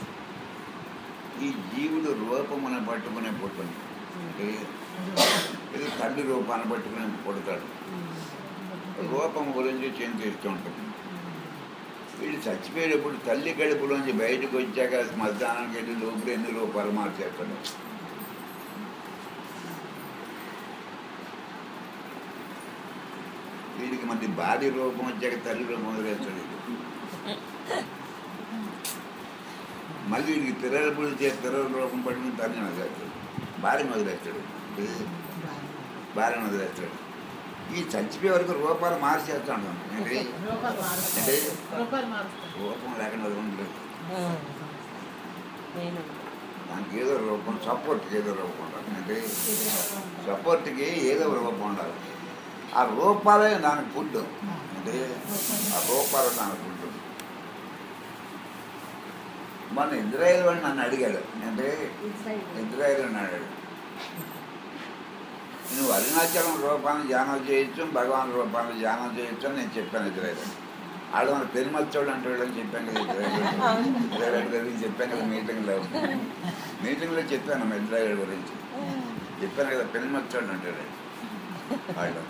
ఈ జీవుడు రూపమును పట్టుకునే పుట్టింది అంటే ఇది తల్లి రూపాన్ని పట్టుకుని పుడతాడు. రూపం గురించి చింతిస్తూ ఉంటుంది. వీడు చచ్చిపోయేటప్పుడు తల్లి కడుపులోంచి బయటకు వచ్చాక శ్మశానానికి వెళ్ళి లోపల ఎన్ని రూపాలు మార్చేస్తాడు. వీడికి మళ్ళీ భార్య రూపం వచ్చాక తల్లి రూపం వదిలేస్తాడు. మళ్ళీ వీడికి పిల్లల పుడితే పిల్లల రూపం పట్టుకుని తల్లిని వదిలేస్తాడు, భార్యను వదిలేస్తాడు, భార్యను వదిలేస్తాడు. ఈ చచ్చిపోయే వరకు రూపాలు మార్చేస్తా ఉంటాం. అంటే రూపాలు మారుస్తాయి. అంటే రూపాలు మారుస్తాయి. రూపం లేకుండా ఉండలేదు. దానికి ఏదో రూపం, సపోర్ట్కి ఏదో రూపం ఉండాలి. అంటే సపోర్ట్కి ఏదో రూపం ఉండాలి. ఆ రూపాలే దానికి ఫుడ్. అంటే ఆ రూపాలు దానికి ఫుడ్. మన ఇజ్రాయేల్ వాడు నన్ను అడిగాడు. అంటే ఇజ్రాయేల్ అన్నాడు, నువ్వు అరుణాచలం రూపాన్ని ధ్యానం చేయొచ్చు, భగవాన్ రూపాన్ని ధ్యానం చేయొచ్చు అని నేను చెప్పాను ఇజ్రాయేల్. ఆడు మన పెరుమచ్చోడు అంటే వాళ్ళని చెప్పాను కదా ఇజ్రాయేల్ ఇజ్రాయేల్ గురించి చెప్పాను కదా మీటింగ్లో మీటింగ్లో చెప్పాను మా ఇజ్రాయేల్ గురించి చెప్పాను కదా పెరుమచ్చోడు అంటాడు వాళ్ళు.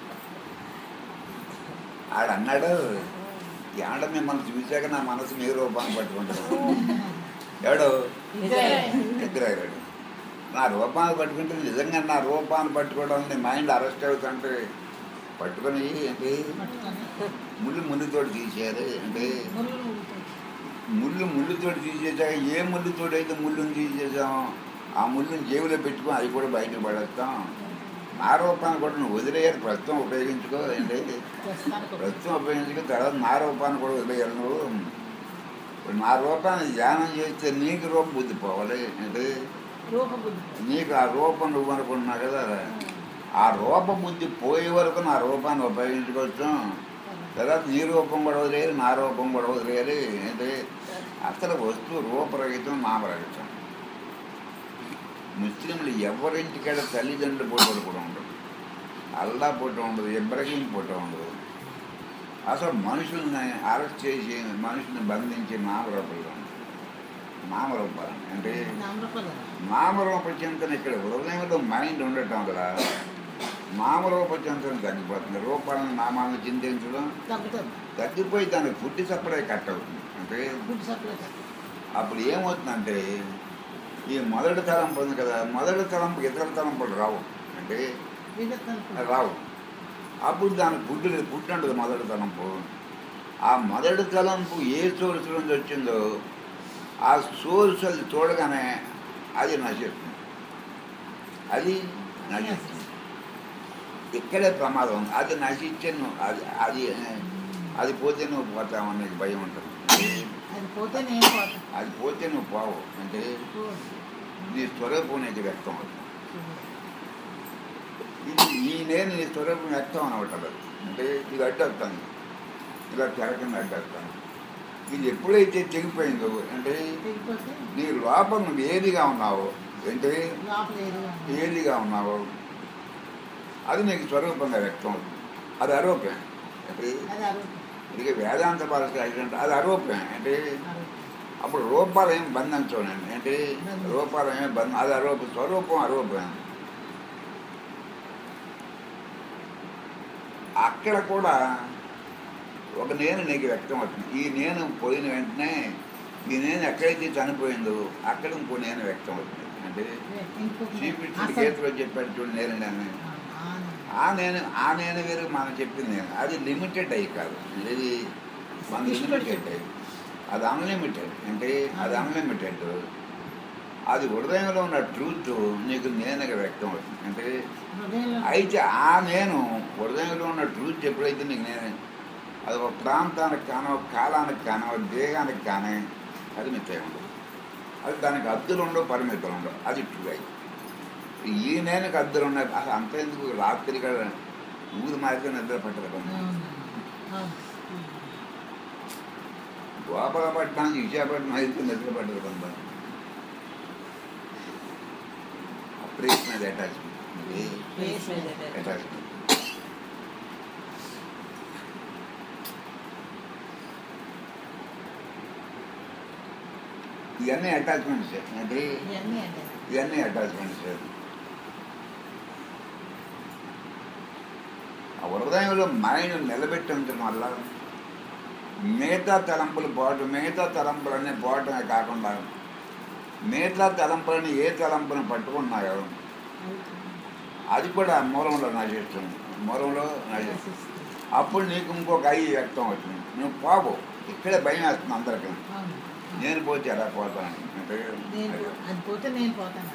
ఆడు అన్నాడు, ఏమంటే మిమ్మల్ని చూశాక నా మనసు మీ రూపాన్ని పట్టుకుంటాను. ఎవడు? ఇజ్రాయేల్. నా రూపాన్ని పట్టుకుంటే నిజంగా నా రూపాన్ని పట్టుకోవడం నీ మైండ్ అరెస్ట్ అవుతుంటే పట్టుకొని ఏంటి ముళ్ళు ముళ్ళుతోటి తీసేయాలి. అంటే ముళ్ళు ముళ్ళుతోటి తీసేసాక ఏ ముళ్ళుతోటి అయితే ముళ్ళుని తీసేసాం ఆ ముళ్ళని జేబులో పెట్టుకుని అది కూడా బయటకు పడేస్తాం. నా రూపాన్ని కూడా నువ్వు వదిలేయాలి, ప్రస్తుతం ఉపయోగించుకో ఏంటి, ప్రస్తుతానికి ప్రస్తుతం ఉపయోగించుకో, తర్వాత నా రూపాన్ని కూడా వదిలేయాలి నువ్వు. ఇప్పుడు నా రూపాన్ని ధ్యానం చేస్తే నీకు రూపం బుద్ధి పోవాలి ఏంటి, రూపబుద్ధి. నీకు ఆ రూపం నువ్వు అనుకుంటున్నావు కదా, ఆ రూప బుద్ధి పోయే వరకు నా రూపాన్ని ఉపయోగించుకోవచ్చు. తర్వాత నీ రూపం కూడా వదిలేయాలి, నా రూపం కూడా వదిలేయాలి ఏంటి. అసలు వస్తువు రూపరహితం, నామరహితం. ముస్లింలు ఎవరింటికాడ తల్లిదండ్రుల ఫోటోలు కూడా ఉండదు, అల్లా ఫోటో ఉండదు, ఇబ్రహీం ఫోటో ఉండదు. అసలు మనుషుల్ని అరెస్ట్ చేసి మనుషుల్ని బంధించి నామరూపాలు నామరూపాలు అంటే నామరూపాలు. నామరూప చింతన ఇక్కడ హృదయంలో మైండ్ ఉండటం వల్ల నామరూప చింతన తగ్గిపోతుంది. రూపాలను నామాలను చింతించడం తగ్గుతుంది. తగ్గిపోయి దానికి ఫుడ్ సప్లై కట్ అవుతుంది. అంటే ఫుడ్ సప్లై. అప్పుడు ఏమవుతుందంటే ఈ మొదటి తలంపు ఉంది కదా, మొదటి తలంపు ఇతర తలంపులు రావు అంటే రావు. అప్పుడు దానికి ఫుడ్ ఫుడ్ ఉంటుంది మొదటి తలంపు. ఆ మొదటి తలంపు ఏ సోర్స్ నుంచి వచ్చిందో ఆ సోర్స్ అది చూడగానే అది నశిస్తుంది, అది నశిస్తుంది. ఇక్కడే ప్రమాదం ఉంది. అది నశించే నువ్వు అది అది అది పోతే నువ్వు పోతావు అనేది భయం ఉంటుంది. అది పోతే నేను పోతాను, అది పోతే నువ్వు పోవు అంటే నీ స్వరూపం నీకు వ్యక్తం అవుతుంది. ఇది ఈ నేను నీ స్వరూపం వ్యక్తం అనవటం అంటే ఇది అడ్డొస్తాను, ఇలా తెరకుండా అడ్డొస్తాను. ఇది ఎప్పుడైతే తెగిపోయిందో అంటే తెగిపోతే నీ లోపం నువ్వు ఏదిగా ఉన్నావో అంటే లోపల ఏదిగా ఉంది. ఏదిగా ఉన్నావో అది నీకు స్వరూపంగా వ్యక్తం అవుతుంది. అది అరూపం అంటే అది అరూపం. ఇది వేదాంత భాష అంటే అది అరూపం అంటే అరూపం. అప్పుడు రూపాలు ఏమి బంధించండి అంటే రూపాలు ఏమి బంధ అది అరూప స్వరూపం అరూపం. అక్కడ కూడా ఒక నేను నీకు వ్యక్తం అవుతుంది. ఈ నేను పోయిన వెంటనే ఈ నేను ఎక్కడైతే చనిపోయిందో అక్కడ ఇంకో నేను వ్యక్తం అవుతుంది. అంటే ఇంకొక శ్రీకృష్ణుడి అసలు- గీతలో చెప్పాడు చూడు, నేను నేను ఆ, ఆ నేను ఆ నేను వేరు మనం చెప్పింది నేను అది లిమిటెడ్ అయ్యి కాదు, ఇది మన లిమిటెడ్ అయ్యి అది అన్లిమిటెడ్ అంటే అది అన్లిమిటెడ్. అది హృదయంలో ఉన్న ట్రూత్ నీకు నేనుగా వ్యక్తం అవుతుంది. అంటే హృదయంలో అయితే ఆ నేను హృదయంలో ఉన్న ట్రూత్ ఎప్పుడైతే నీకు నేనే అది ఒక ప్రాంతానికి కానో కాలానికి కానో దేహానికి కానీ పరిమితం ఉండదు. అది దానికి అద్దులు ఉండవు, పరిమితులు ఉండవు. అది ట్రూ అయితే ఈ నేనుకి అద్దులు ఉన్నాయి. అసలు అంత ఎందుకు రాత్రి కూడా ఊరు మారితే నిద్ర పట్టదు కొంత. అవును. అవును. గోపాలపట్నానికి విశాఖపట్నం అయితే నిద్ర పట్టదు కొంత. ప్రేస్ మీద అటాచ్మెంట్ ప్లేస్ మీద పెట్టారు. అటాచ్మెంట్ ఇవన్నీ అటాచ్మెంట్స్ అంటే ఇవన్నీ అంటే ఇవన్నీ అటాచ్మెంట్స్. ఆ హృదయంలో మైండ్ నిలబెట్టి ఉండటం వల్ల మిగతా తలంపులు పోవటం, మిగతా తలంపులన్నీ పోవటమే కాకుండా మిగతా తలంపులని ఏ తలంపుని పట్టుకున్నాయో అది కూడా మూలంలో నశిస్తుంది, మూలంలో నశిస్తుంది. అప్పుడు నీకు ఇంకొక ఐ వ్యక్తం అవుతుంది. నువ్వు పోవు, ఇక్కడే భయం వేస్తుంది అందరికీ. అవును. నేను పోతే ఎలా పోతాను అంటే నేను అది పోతే నేను పోతాను.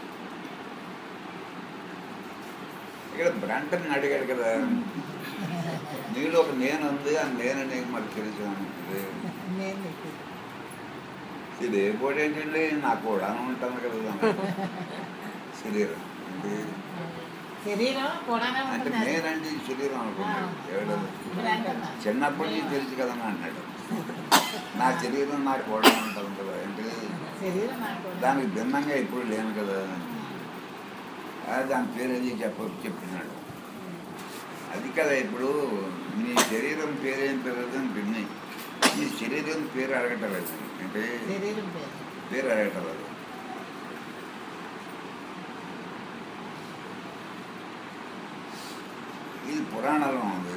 ఇక్కడ బ్రంటన్ అడిగాడు కదా, నీలో ఒక నేను ఉంది, ఆ నేను నీకు మరి తెలుసు అంటే నేను నీకు ఇది ఏ పోటీ ఏంటండి నాకు కూడా ఉంటాను కదా శరీరం అంటే శరీరం కూడానే అంటే ఉంటుంది. నేనంటే ఈ శరీరం అనుకున్నాడు ఎవడో. మీరు అంటున్నా. చిన్నప్పటి నుంచి తెలుసు కదా అన్నాడు. నా శరీరం నాకు కూడా ఉంటుంది కదా అంటే శరీరం నాకు కూడా. దానికి భిన్నంగా ఇప్పుడు లేను కదా, దాని పేరు అది చెప్ప చెప్తున్నాడు. అది కదా ఇప్పుడు నీ శరీరం పేరేం పేరు అని భిన్నం, నీ శరీరం పేరు అడగటం లేదు అంటే శరీరం పేరు. పేరు అడగటం లేదు. ఇది పురాణంలో ఉంది.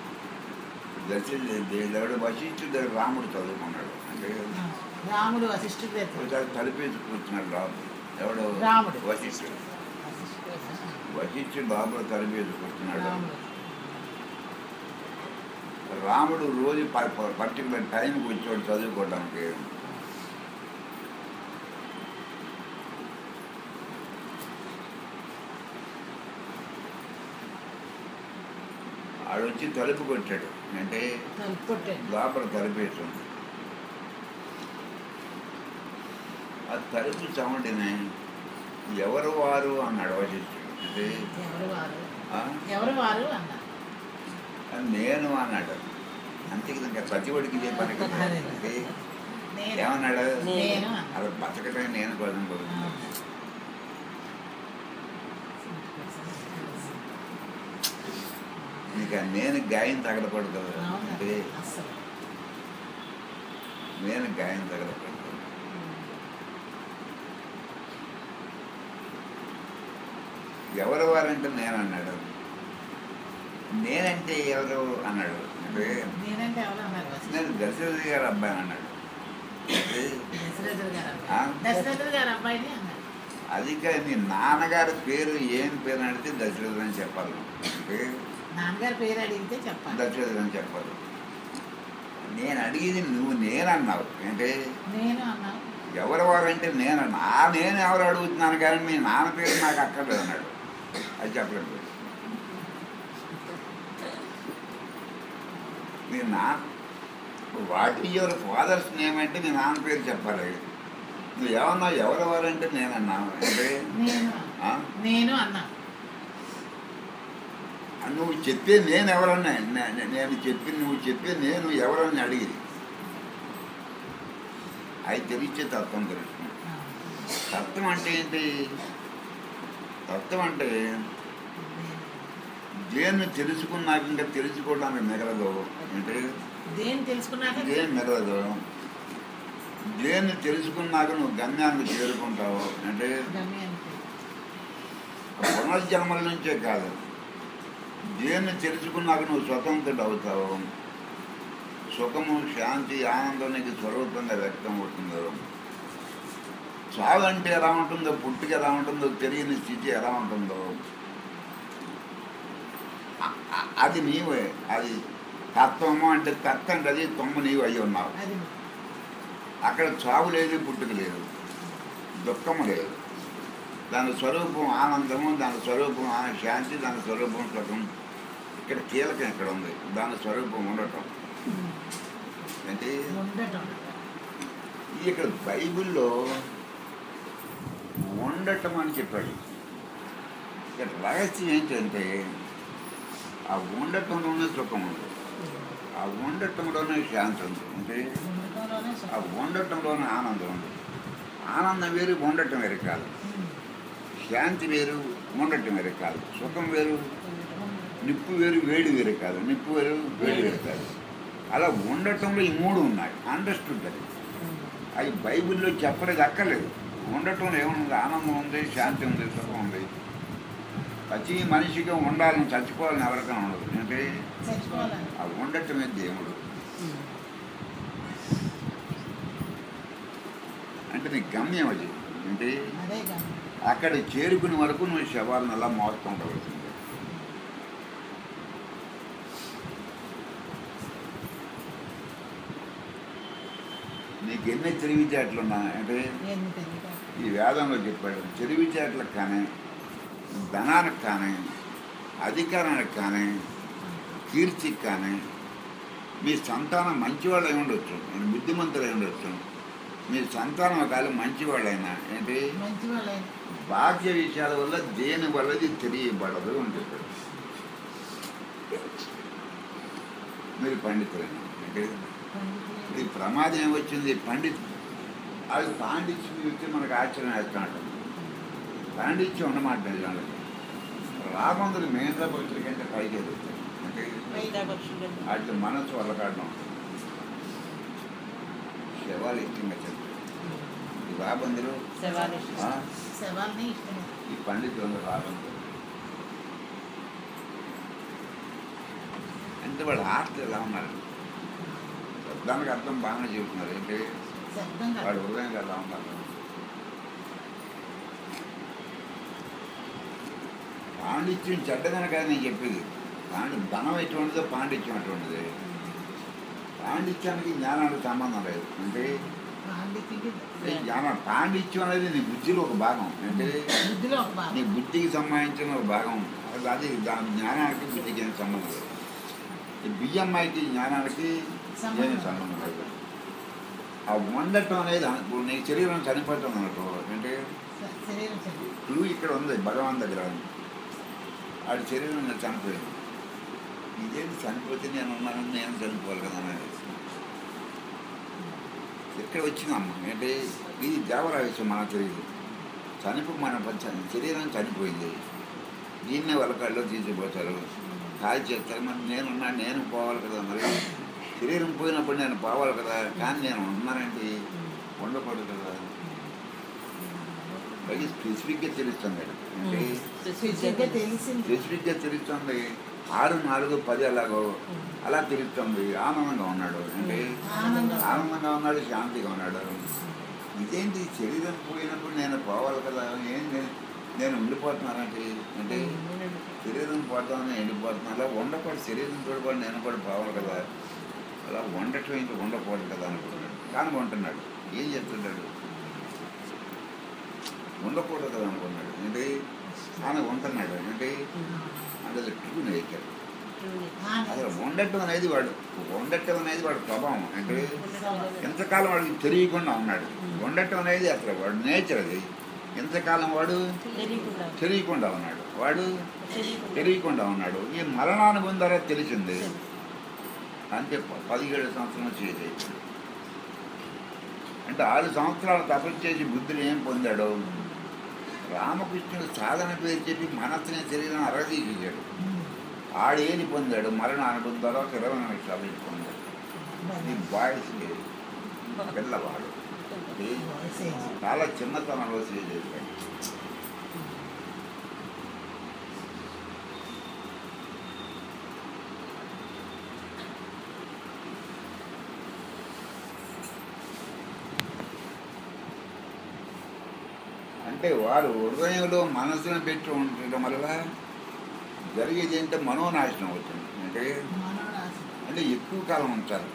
దర్శించు వశిష్ఠుడు రాముడు చదువుకున్నాడు అంటే రాముడు వశిష్ఠుడి దగ్గర. ఒకసారి తలిపేసి కూర్చున్నాడు రాముడు. ఎవడో రాముడు. వశిష్ఠుడు. వశిష్ఠుడు బాబులో తలిపేసి కూర్చున్నాడు. రాముడు. రాముడు రోజు పర్టికులర్ టైంకి వచ్చాడు చదువుకోవడానికి. ఆడు వచ్చి తలుపు కొట్టాడు. అంటే తలుపు కొట్టాడు. లోపల తలుపేస్తుంది. ఆ తలుపు చమటిని ఎవరు వారు అన్నాడు వశిష్ఠుడు. అంటే ఎవరు వారు ఆ? ఎవరు వారు అన్నారు. అది నేను అన్నాడు. అంతే ఇంకా ప్రతివాడికి ఇదే పని కదా. అంటే నేను ఏమన్నాడు? నేను అన్నా. అది బతకటం నేను కోసం ఆ. పోతుంది. నీకు ఆ నేను గాయం తగలకూడదు కదా. అవును. అంటే అస్సలు నేను గాయం తగలకూడదు. ఎవరు వారంటే నేను అన్నాడు. నేనంటే ఎవరు అన్నాడు. అంటే నేనంటే ఎవరు అన్నారు వశిష్ఠుడు. నేను దశరథ గారు అబ్బాయి అన్నాడు. అంటే దశరథుడు గారు ఆ? అబ్బాయి. దశరథుడు గారు అబ్బాయిని అన్నారు. అది కాదు, నీ నాన్నగారి పేరు ఏం పేరు అడిగితే దశరథుడు అని చెప్పాలి. అంటే నాన్నగారి పేరు అడిగితే చెప్పాలి. దశరథుడు అని చెప్పాలి. నేను అడిగేది నువ్వు నేనన్నావు. అంటే నేను అన్నాను. ఎవరు వారంటే నేనన్నా. ఆ నేను ఎవరు అడుగుతున్నాను కానీ మీ నాన్న పేరు నాకు అక్కర్లేదు అన్నాడు. అది చెప్పలేదు. మీ నాన్న what is your father's name అంటే మీ నాన్న పేరు చెప్పాలి. నువ్వు ఏమన్నావు ఎవరు వారంటే నేనన్నావు. అంటే నేను ఆ? నేను అన్నా. నువ్వు చెప్పే నేను ఎవరన్నా నే- నే- నేను చెప్పి నువ్వు చెప్పే నేను ఎవరని అడిగింది. అది తెలిసే తత్వం తెలుస్తుంది. తత్వం అంటే ఏంటి? తత్వం అంటే దేన్ని తెలుసుకున్నాక ఇంకా తెలుసుకోవడానికి మిగలదు. అంటే దేని తెలుసుకున్నాక దేని మిగలదు. దేన్ని తెలుసుకున్నాక నువ్వు గమ్యాన్ని చేరుకుంటావు. అంటే గమ్యానికి పునర్జన్మల నుంచే కాదు, దేన్ని తెలుసుకున్నాక నువ్వు స్వతంత్రుడు అవుతావు. సుఖము, శాంతి, ఆనందం నీకు స్వరూపంగా వ్యక్తం అవుతుందో. చావు అంటే ఎలా ఉంటుందో, పుట్టుక ఎలా ఉంటుందో, తెలియని స్థితి ఎలా ఉంటుందో అ- అ- అది నీవే. అది తత్వము అంటే తత్వం అంటే అది తొమ్మ నీవు అయి ఉన్నావు. అది అక్కడ చావు లేదు, పుట్టుక లేదు, దుఃఖము లేదు. దాని స్వరూపం ఆనందము, దాని స్వరూపం ఆన- శాంతి, దాని స్వరూపం సుఖం. ఇక్కడ కీలకం ఇక్కడ ఉంది, దాని స్వరూపం ఉండటం. అంటే ఉండటం. ఇక్కడ బైబిల్లో ఉండటం అని చెప్పాడు. ఇక్కడ రహస్యం ఏంటంటే ఆ ఉండటంలోనే సుఖం ఉంది, ఆ ఉండటంలోనే శాంతి ఉంది. అంటే ఉండటంలోనే ఆ సుఖం. ఉండటంలోనే ఆనందం ఉంది. ఆనందం వేరు, ఉండటం వేరు కాదు. శాంతి వేరు, ఉండటం వేరు కాదు. సుఖం వేరు, నిప్పు వేరు, వేడి వేరు కాదు. నిప్పు వేరు, వేడి వేరు కాదు. అలా ఉండటంలో ఈ మూడు ఉన్నాయి. అండర్స్టూడ్ అది. అవి బైబిల్లో చెప్పలేదు, అక్కర్లేదు. ఉండటంలో ఏముంది? ఆనందం ఉంది, శాంతి ఉంది, సుఖం ఉంది. ప్రతి మనిషిగా ఉండాలని, చచ్చిపోవాలని ఎవరికైనా ఉండదు. అంటే చచ్చిపోవాలని. ఆ ఉండటమే దేవుడు. అంటే నీ గమ్యం అది. అంటే అదే గమ్యం. అక్కడ చేరుకునే వరకు నువ్వు శవాలను అలా మోస్తూ ఉండవలసింది. నీకు ఎన్ని తెలివితేటలు ఉన్నా అంటే ఎన్ని తెలియదు. ఈ వేదంలో చెప్పాడు, తెలివితేటలకు కానీ, ధనానికి కానీ, అధికారానికి కానీ, కీర్తికి కానీ, మీ సంతానం మంచివాళ్ళు అయి ఉండొచ్చు, నేను బుద్ధిమంతులు అయి ఉండొచ్చు, మీ సంతానం ఒకవేళ మంచివాళ్ళైనా ఏంటి మంచి వాళ్ళైనా బాహ్య విషయాల వల్ల దేని వల్లది తెలియబడదు అని చెప్పాడు. మీరు పండితులైన అంటే ఈ ప్రమాదం ఏమొచ్చింది? పండిత్ అది పాండిత్యం వచ్చి మనకు ఆశ్చర్యం వేస్తున్నట్టు. పాండిత్యం ఉన్నమాట నిజానికి. రాబందులు మిగతా పక్షుల కంటే పైకి ఎదుగుతాయి. అంటే వాటి మనసు వల్లకాడడం శవాలు ఇష్టంగా చెప్తారు. ఈ రాబందులు ఆ, శవాల్ని ఇష్టం. ఈ పండితులు రాబందులు అంటే వాళ్ళ ఆర్ట్ ఎలా ఉన్నారు? శబ్దానికి అర్థం బాగానే చెబుతున్నారు. ఏంటి శబ్దం కాదు. వాడు హృదయం ఎలా ఉన్నారు? పాండిత్యం చెడ్డదని కాదు నేను చెప్పేది. పాండి ధనం ఎటువంటిదో పాండిత్యం అటువంటిది. పాండిత్యానికి జ్ఞానానికి సంబంధం లేదు. అంటే పాండిత్యకి ఈ జ్ఞానం పాండిత్యం అనేది నీ బుద్ధిలో ఒక భాగం. అంటే బుద్ధిలో ఒక భాగం. నీ బుద్ధికి సంబంధించిన ఒక భాగం. అది అది దాని జ్ఞానానికి బుద్ధికి ఏం సంబంధం లేదు. ఈ బియ్యమ్మాయికి జ్ఞానానికి ఏమి సంబంధం లేదు. ఆ వండటం అనేది ఇప్పుడు నీ శరీరం చనిపోతాం అనుకో అంటే శరీరం చనిపోయింది. క్లూ ఇక్కడ ఉంది భగవాన్ దగ్గర. ఆడి శరీరం నేను చనిపోయింది. ఇదేంటి చనిపోతే నేను ఉన్నానని నేను చనిపోవాలి కదా అనేది ఇక్కడ వచ్చిందమ్మ. అంటే ఇది దేవరహస్యం మనకు తెలియదు. చనిపో మన పంచాన్ని శరీరం చనిపోయింది. దీన్నే వాళ్ళ కళ్ళు తీసిపోతారు, కాల్ చేస్తారు. మరి నేనున్నా నేను పోవాలి కదా. మరి శరీరం పోయినప్పుడు నేను పోవాలి కదా, కానీ నేను ఉన్నానంటే ఉండకూడదు కదా. అది స్పెసిఫిక్గా తెలుస్తుంది. అంటే స్పెసిఫిక్గా తెలిసింది. స్పెసిఫిక్గా తెలుస్తుంది. ఆరు నాలుగు పది అలాగో అలా తెలుస్తుంది. ఆనందంగా ఉన్నాడు అంటే ఆనందంగా ఉన్నాడు, శాంతిగా ఉన్నాడు. ఇదేంటి శరీరం పోయినప్పుడు నేను పోవాలి కదా, ఏం నేను ఉండిపోతున్నానంటే అంటే శరీరం పోతామని ఎండిపోతున్నా. అలా ఉండకూడదు. శరీరం కూడా నేను కూడా పోవాలి కదా, అలా వండటం ఇంకా ఉండకూడదు కదా అనుకుంటున్నాడు. కానీ ఉంటున్నాడు. ఏం చెప్తున్నాడు? ఉండకూడదు కదా అనుకున్నాడు. అంటే ఆయన ఉంటున్నాడు. అంటే అంటే ట్రూ నేచర్. అసలు వండటం అనేది వాడు వండటం అనేది వాడు ప్రభావం. అంటే ఎంతకాలం వాడికి తెలియకుండా ఉన్నాడు. వండటం అనేది అసలు వాడు నేచర్. అది ఎంతకాలం వాడు తెలియకుండా ఉన్నాడు. వాడు తెలియకుండా ఉన్నాడు. ఈ మరణానుభవం ద్వారా తెలిసింది. అంటే పదిహేడు సంవత్సరం చేసి అంటే ఆరు సంవత్సరాలు తపస్సు చేసి బుద్ధులు ఏం పొందాడు? రామకృష్ణుడు సాధన పేరు చెప్పి మనస్సుని శరీరం అరగదీసాడు. ఆడేది పొందాడు? మరణ అనుభవం తర్వాత ఇరవై నిమిషాలు పొందాడు. ఈ బాయ్స్ పిల్లవాడు చాలా చిన్నతనంలో చేసేసాడు. అంటే వారు హృదయంలో మనసును పెట్టి ఉండటం వల్ల జరిగేది ఏంటంటే మనోనాశనం అవుతుంది. అంటే అంటే ఎక్కువ కాలం ఉంచాలి.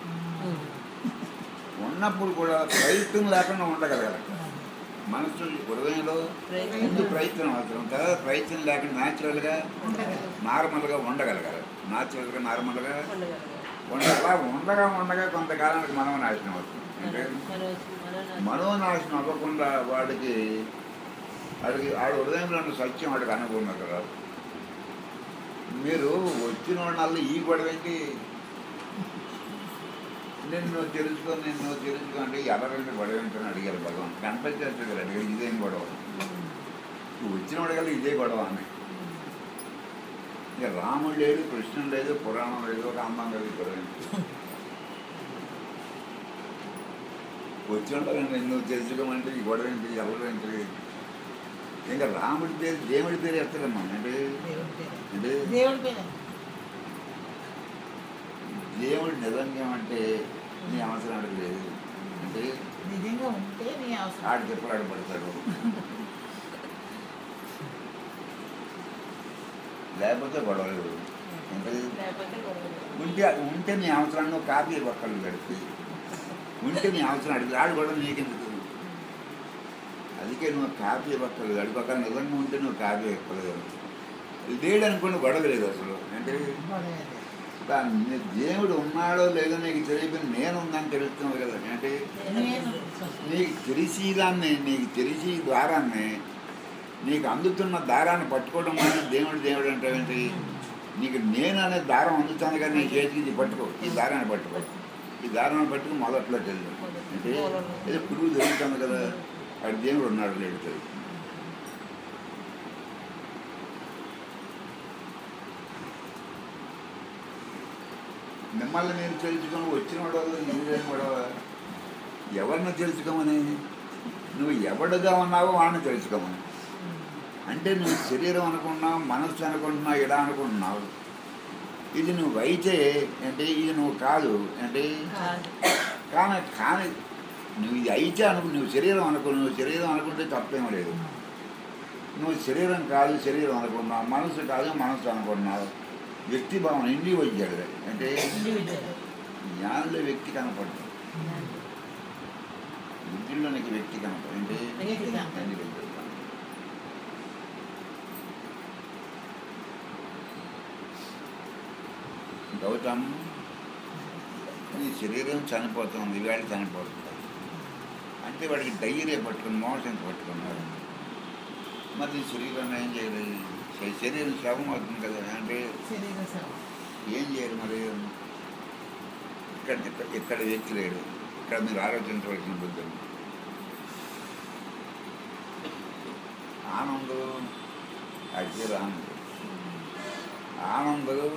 ఉన్నప్పుడు కూడా ప్రయత్నం లేకుండా ఉండగలగాలి. మనసు హృదయంలో ముందు ప్రయత్నం అవసరం. తర్వాత ప్రయత్నం లేకుండా న్యాచురల్గా నార్మల్గా ఉండగలగాలి. న్యాచురల్గా నార్మల్గా ఉండ అలా ఉండగా ఉండగా కొంతకాలానికి మనోనాశనం అవుతుంది. అంటే మనోనాశనం అవ్వకుండా వాడికి వాడికి ఆడు హృదయంలో ఉన్న సత్యం వాడికి అనుభవం కదా. మీరు వచ్చిన వాళ్ళ ఈ గొడవ ఏంటి? నిన్ను తెలుసుకో నిన్ను తెలుసుకో అంటే ఎలాగంటే గొడవ ఏంటని అడిగారు భగవాన్. గణపతి గారు అడిగారు ఇదేం గొడవ? నువ్వు వచ్చిన వాడగల ఇదే గొడవ అని. ఇక రాముడు లేదు, కృష్ణుడు లేదు, పురాణం లేదు, రామం లేదు. గొడవ వచ్చి ఉంటారండి. నువ్వు తెలుసుకోమంటే ఈ గొడవ ఏంటి? ఎవరు ఏంటి? ఇంకా రాముడి పేరు దేవుడి పేరు ఎత్తడమ్మా. అంటే అంటే దేవుడు నిజంగా అంటే నీ అవసరం అడగలేదు. అంటే నిజంగా ఉంటే నీ అవసరం ఆడికి ఎప్పుడు ఆడపడతాడు. లేకపోతే గొడవలు. అంటే ఉంటే ఉంటే నీ అవసరాన్ని నువ్వు కాపీ ఒక్కళ్ళు గడిపి ఉంటే నీ అవసరం అడిగి ఆడు కూడా నీకెందుకు? అందుకే నువ్వు కాపీ ఒక్కళ్ళు గడిపక నిజంగా ఉంటే నువ్వు కాపీ ఎక్కలేదు. లేడు అనుకోండి గొడవ లేదు అసలు. అంటే దేవుడు ఉన్నాడో లేదో నీకు తెలియని నేను ఉందని తెలుస్తున్నావు కదా. అంటే నీకు తెలిసి దాన్ని నీకు తెలిసి ద్వారాన్ని నీకు అందుతున్న దారాన్ని పట్టుకోవడం వల్ల దేవుడు దేవుడు అంటే ఏంటి? నీకు నేను అనే దారం అందుతాను కానీ నీ చేతికి ఇది పట్టుకో. ఈ దారాన్ని పట్టుకో. ఈ దారాన్ని పట్టుకుని మొదట్లో తెలియదు. అంటే ఏదో పురుగు జరుగుతుంది కదా. అది దేవుడు ఉన్నాడు లేడు తెలుసు. మిమ్మల్ని నేను తెలుసుకొని వచ్చిన వాడు ఇండియన్ కూడా ఎవరిని తెలుసుకోమని? నువ్వు ఎవడుగా ఉన్నావో వాడిని తెలుసుకోమని. అంటే నువ్వు శరీరం అనుకుంటున్నావు, మనస్సు అనుకుంటున్నావు, ఇలా అనుకుంటున్నావు. ఇది నువ్వు అయితే అంటే ఇది నువ్వు కాదు. అంటే కానీ కానీ నువ్వు ఇది అయితే అనుకు నువ్వు శరీరం అనుకో. నువ్వు శరీరం అనుకుంటే తప్పేమో లేదు. నువ్వు శరీరం కాదు శరీరం అనుకుంటున్నావు, మనసు కాదు మనసు అనుకుంటున్నావు. వ్యక్తి భావన ఇండివిజువల్. అంటే జ్ఞానంలో వ్యక్తి కనపడదు, బుద్ధిలో నీకు వ్యక్తి కనపడు. అంటే గౌతమ్ నీ శరీరం చనిపోతుంది, వేళ చనిపోతుంది అంటే వాడికి డైరీ పట్టుకుని మోషన్స్ పట్టుకున్నారు. మరి శరీరం ఏం చేయలేదు, శరీరం శవం అవుతుంది కదా అంటే శరీర సేవ. ఏం చేయరు మరి. ఇక్కడ ఇక్కడ ఇక్కడ వ్యక్తి లేడు, ఇక్కడ మీరు ఆలోచించవలసిన బుద్ధులు. ఆనందు అజీర్ ఆనందు ఆనందు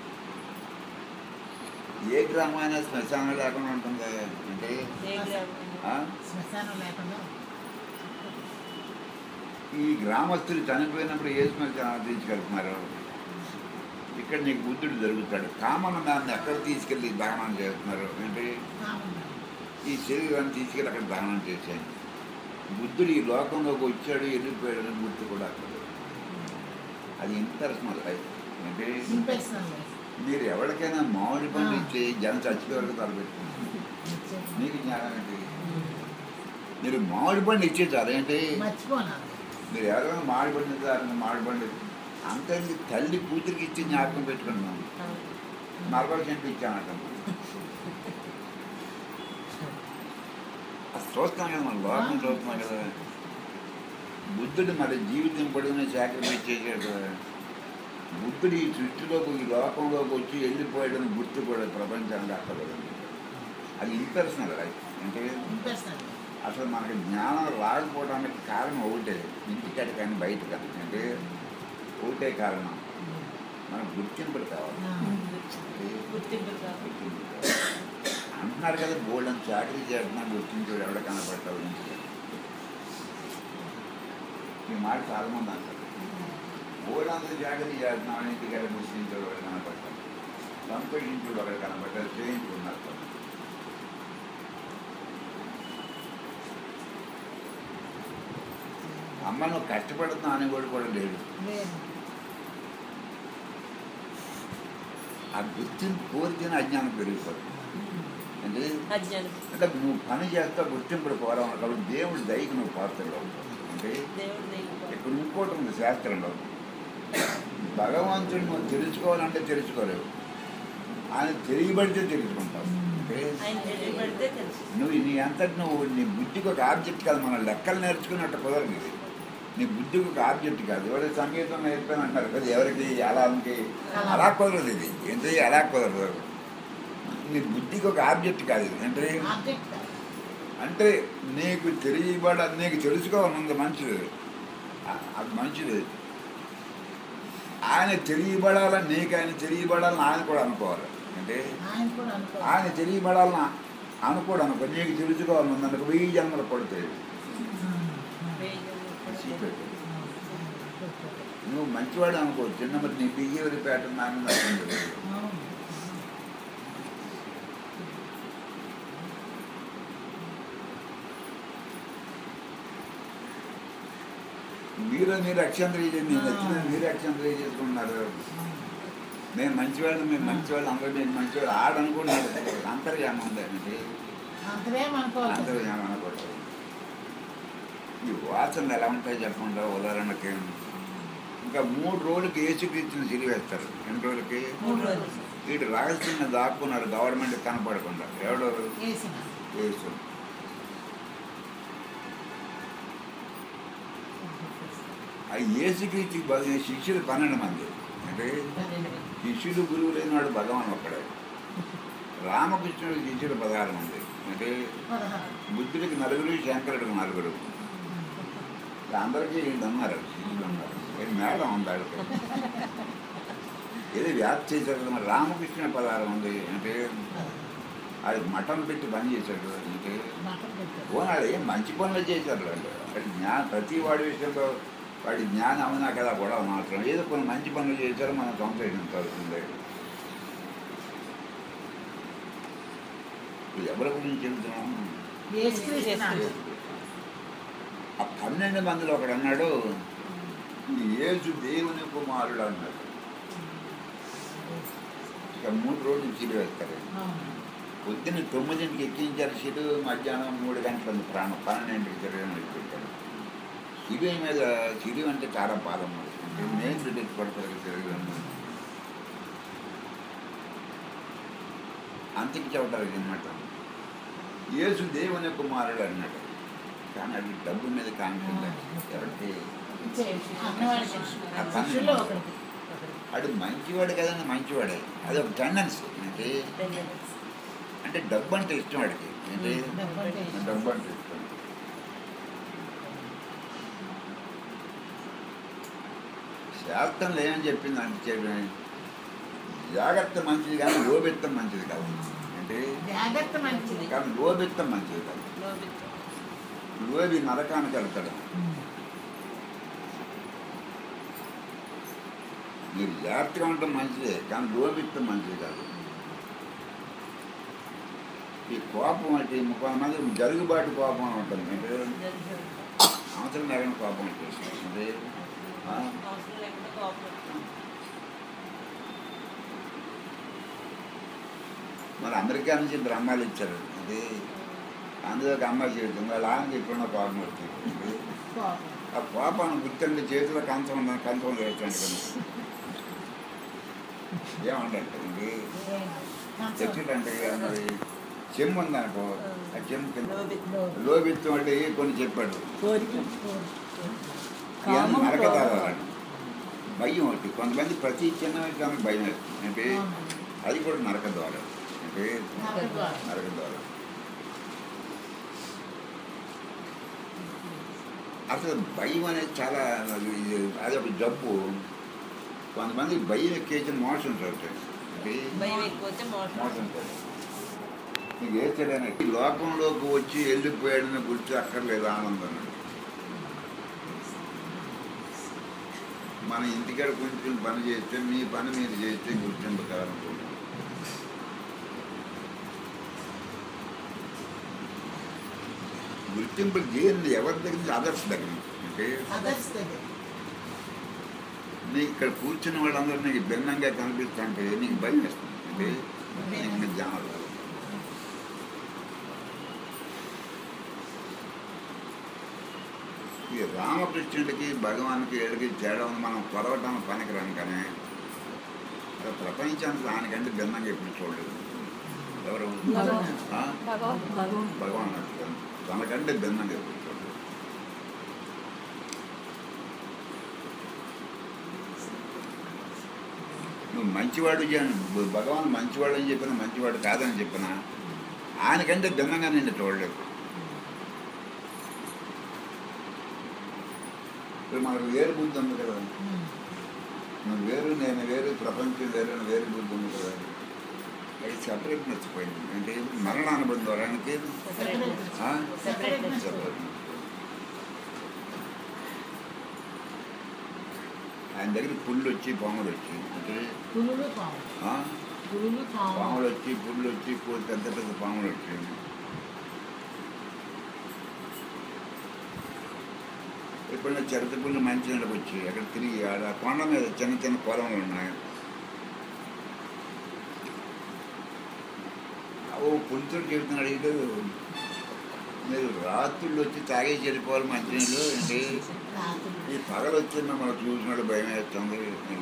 ఏ గ్రామైనా శ్మశానం లేకుండా ఉంటుంది అంటే ఆ? శ్మశానం లేకుండా ఈ గ్రామస్తులు చనిపోయినప్పుడు ఏ శ్మశానం తీసుకెళ్తున్నారు. ఇక్కడ నీకు బుద్ధుడు జరుగుతాడు. కామన్ దాన్ని ఎక్కడ తీసుకెళ్ళి దానం చేస్తున్నారు అంటే కామన్. ఈ శరీరాన్ని తీసుకెళ్ళి అక్కడ దానం చేశాను. బుద్ధుడు ఈ లోకంలోకి వచ్చాడు, వెళ్ళిపోయాడు అని గుర్తు కూడా అక్కడ. అది ఇంపర్సనల్ లైఫ్ అంటే ఇంపర్సనల్ లైఫ్. మీరు ఎవరికైనా మామిడి పండు ఇచ్చి జనం చచ్చిపోయే వరకు తలపెట్టుకుంటారు. మీకు జ్ఞానం ఏంటి? మీరు మామిడి పండు ఇచ్చేసారు ఏంటి? మర్చిపోనాలి. మీరు ఎవరైనా మామిడి పండు ఇచ్చారు, మామిడి పండు అంతే. తల్లి కూతురికి ఇచ్చి జ్ఞాపకం పెట్టుకున్నాం. నలభై సెంట్లు ఇచ్చానంటాం. అది చూస్తాం కదా, మన లోకం చూస్తున్నాం కదా. బుద్ధుడు మరి జీవితం పొడిగిన సాక్రిఫైస్ చేశాడు కదా. బుద్ధుడు ఈ సృష్టిలోకి ఈ లోకంలోకి వచ్చి వెళ్ళిపోయాడని గుర్తు కూడా ప్రపంచానికి అక్కర్లేదు. అది ఇంపర్సనల్ లైఫ్ అంటే ఇంపర్సనల్. అసలు మనకి జ్ఞానం రాకపోవడానికి కారణం ఒకటే, ఇంటికాడ కానీ బయట కానీ అంటే ఒకటే కారణం, మనకు గుర్తింపులు కావాలి. గుర్తింపులు కావాలి. గుర్తింపులు కావాలి అంటున్నారు కదా. బోల్డెన్ చాకరీ చేస్తున్నా గుర్తించాడు ఎవడ కనపడతావు ఇంటికి. ఈ మాట చాలా మంది అంటారు. బోల్డంతా చాకరీ చేస్తున్నాం ఇంటికాడ గుర్తించాడు ఎవడ కనపడతాడు, సంతోషించుడు ఒకటి కనపడ్డారు, చేయించుకున్నారు. అమ్మ నువ్వు కష్టపడుతున్నావు అని కూడా కూడా లేడు. ఆ గుర్తింపు కోరికని అజ్ఞానం పెరిగిపోతుంది. అంటే అంటే నువ్వు పని చేస్తా గుర్తింపుడు కోరావు కాబట్టి దేవుడి దయకి నువ్వు పాత్రలో ఉంటావు. అంటే ఇక్కడ ఇంకోటి ఉంది శాస్త్రంలో, భగవంతుడు నువ్వు తెలుసుకోవాలంటే తెలుసుకోలేవు, ఆయన తెలియబడితే తెలుసుకుంటావు. అంటే నువ్వు నీ అంతటి నువ్వు నీ బుద్ధికి ఒక ఆబ్జెక్ట్ కాదు. మనం లెక్కలు నేర్చుకున్నట్టు కుదరదు. ఇది నీ బుద్ధికి ఒక ఆబ్జెక్ట్ కాదు. ఎవరికి సంగీతం నేర్పాను అంటారు కదా, ఎవరికి అలాకి అలా కుదరదు. ఇది ఏంటి అలా కుదరదు. నీ బుద్ధికి ఒక ఆబ్జెక్ట్ కాదు ఇది. అంటే అంటే నీకు తెలియబడ నీకు తెలుసుకోవాలన్నది మంచిది, అది మంచిది. ఆయన తెలియబడాలని నీకు ఆయన తెలియబడాలని ఆయన కూడా అనుకోవాలి. అంటే ఆయన తెలియబడాలని అనుకోడు అనుకో, నీకు తెలుసుకోవాలని అనుకో వెయ్యి జన్మలు పడుతుంది. నువ్వు మంచివాడు అనుకో, చిన్న మరి నీ బియ్యవరి ప్యాటర్న్ నాన్న అర్థం. మీరు మీరు అక్షంత్రయ నేను వచ్చిన మీరు అక్షంత్రయ చేసుకుంటున్నారు. మేము మంచివాళ్ళు మేము మంచివాళ్ళు అందరూ నేను మంచివాళ్ళు ఆడనుకున్నాడు. అంతర్యామం ఉందండి, అంతర్యామం అనుకోవటం. ఈ వాసనలు ఎలా ఉంటాయి చెప్పకుండా ఉదాహరణకి ఇంకా మూడు రోజులకి ఏసుక్రీస్తుని సిరివేస్తారు. ఎన్ని రోజులకి? వీడు రహస్యంగా దాక్కున్నారు గవర్నమెంట్ కనపడకుండా. ఎవడో ఏసు. ఆ ఏసుక్రీస్తుకి బదులు శిష్యులు పన్నెండు మంది. అంటే శిష్యుడు గురువు లేని వాడు భగవాన్ ఒక్కడే. రామకృష్ణుడు శిష్యులు పదహారు మంది. అంటే బుద్ధుడికి నలుగురు, శంకరుడికి నలుగురు. అందరికీ వీళ్ళు ఉన్నారు, శిష్యులు ఉన్నారు. మేడం ఉందాడు ఏదో వ్యాప్తి చేశారు. మరి రామకృష్ణ పదహారు మంది. అంటే అది మఠం పెట్టి పని చేశాడు. అంటే ఓనాడు ఏం మంచి పనులు చేశారు. అంటే జ్ఞానం ప్రతి వాడి విషయంలో వాడి జ్ఞానం అవునా కదా కూడా మాత్రం ఏదో కొన్ని మంచి పనులు చేశారో మనం సంతోషించాల్సిందే. ఎవరి గురించి చెబుతున్నాము? ఆ పన్నెండు మందిలో ఒకడు అన్నాడు, యేసు దేవుని కుమారుడు అన్నాడు. ఇక మూడు రోజులు సిరి వేస్తారు. పొద్దున్న తొమ్మిదింటికి ఎక్కించారు సిరు, మధ్యాహ్నం మూడు గంటల ప్రాణం పన్నెండింటికి తిరగని పెట్టాడు. సిరి మీద సిరి అంటే చాలా బాధ. నేను పెట్టి పడతారు తిరగడం. అంతకి చెప్పడానికి అనమాట. యేసు దేవుని కుమారుడు అన్నాడు, కానీ అది డబ్బు మీద కాన్ఫిడెంట్. ఎవరికి శిష్యుల్లో ఒకరికి అది మంచివాడు కదండి, మంచివాడే. అది ఒక టెండెన్సీ అంటే అంటే డబ్బు అంటే ఇష్టం వాడికి. ఏంటి డబ్బు అంటే ఇష్టం. శాస్త్రంలో ఏమని చెప్పింది అంటే చెప్పి జాగ్రత్త మంచిది కానీ లోబెత్తం మంచిది కాదు. అంటే జాగ్రత్త మంచిది కానీ లోబెత్తం మంచిది కాదు. లోబి నరకానికి వెళ్తాడు. మీరు జాగ్రత్తగా ఉండటం మంచిదే కానీ లోబెత్తం మంచిది కాదు. ఈ కోపం అంటే ముప్పై మంది జరుగుబాటు కోపం అని ఉంటుంది. అంటే అవసరం లేకుండా కోపం వచ్చేస్తుంది. అంటే మరి అమెరికా నుంచి ఇద్దరు అమ్మాయిలు ఇచ్చారు. అది అందులో ఒక అమ్మాయి చేస్తుంది, వాళ్ళ ఆమెకి ఎప్పుడన్నా కోపం వస్తుంది. ఆ కోపాన్ని గుర్తండి చేతిలో కంచం ఉందని కంచం వేస్తాను కదా. ఏమంటే చెట్టు మరి చెమ్ము ఉందనుకో, ఆ చెమ్ము కింద లోబిత్తం అంటే కొన్ని చెప్పాడు. నరకదారాలు భయం ఒకటి. కొంతమంది ప్రతి చిన్న విషయానికి భయం వేస్తుంది. అంటే అది కూడా నరక ద్వారా. అంటే నరక ద్వారా అసలు భయం అనేది చాలా అది ఒక జబ్బు. కొంతమంది భయం ఎక్కేసి మోషన్స్ అవుతాయి. అంటే మోషన్స్ అవుతాయి. నీకు వేస్తాడని ఈ లోకంలోకి వచ్చి వెళ్ళిపోయాడని గుర్తు అక్కర్లేదు ఆనందం. మన ఇంటికాడ కొంచెం పని చేస్తే మీ పని మీరు చేస్తే గుర్తింపు కారణం. గుర్తింపు దేన్ని ఎవరి దగ్గర నుంచి? అదర్స్ దగ్గర నుంచి. అంటే నీకు ఇక్కడ కూర్చున్న వాళ్ళందరూ నీకు భిన్నంగా కనిపిస్తుంటే నీకు భయం వేస్తుంది. అంటే నీకు జ్ఞానం రాదు. ఈ రామకృష్ణుడికి భగవానికి ఏడికి తేడా ఉంది. మనం కొలవటానికి పనికిరాను కానీ ప్రపంచానికి దానికంటే భిన్నంగా ఎప్పుడు చూడలేదు. ఎవరు? భగవాన్ తనకంటే భిన్నంగా ఎప్పుడు చూడలేదు. నువ్వు మంచివాడు భగవాన్ మంచివాడు అని చెప్పినా మంచివాడు కాదని చెప్పినా ఆయనకంటే భిన్నంగా నిన్ను చూడలేదు. ఇప్పుడు మనకు వేరు బుద్ధి ఉంది కదా. నువ్వు వేరు నేను వేరు ప్రపంచం వేరు వేరు బుద్ధి ఉంది కదా. అది సపరేట్ నచ్చిపోయింది. అంటే మరణానుబంధం వరానికి సపరేట్. ఆయన దగ్గర పుళ్ళు వచ్చి పాములు వచ్చి అంటే పాములు వచ్చి పుళ్ళు వచ్చి పెద్ద పెద్ద పాములు వచ్చి ఎప్పుడైనా చిరత పుల్లు మంచి నీళ్ళకి వచ్చి అక్కడ తిరిగి ఆడ కొండ మీద చిన్న చిన్న పొలంలు ఉన్నాయి. ఓ పులితో చెబుతున్నాడు, ఇటు మీరు రాత్రులు వచ్చి తాగే చెడిపోవాలి మంచినీళ్ళు. అంటే ఈ పగలు వచ్చి మిమ్మల్ని చూసినట్టు భయం వేస్తుంది.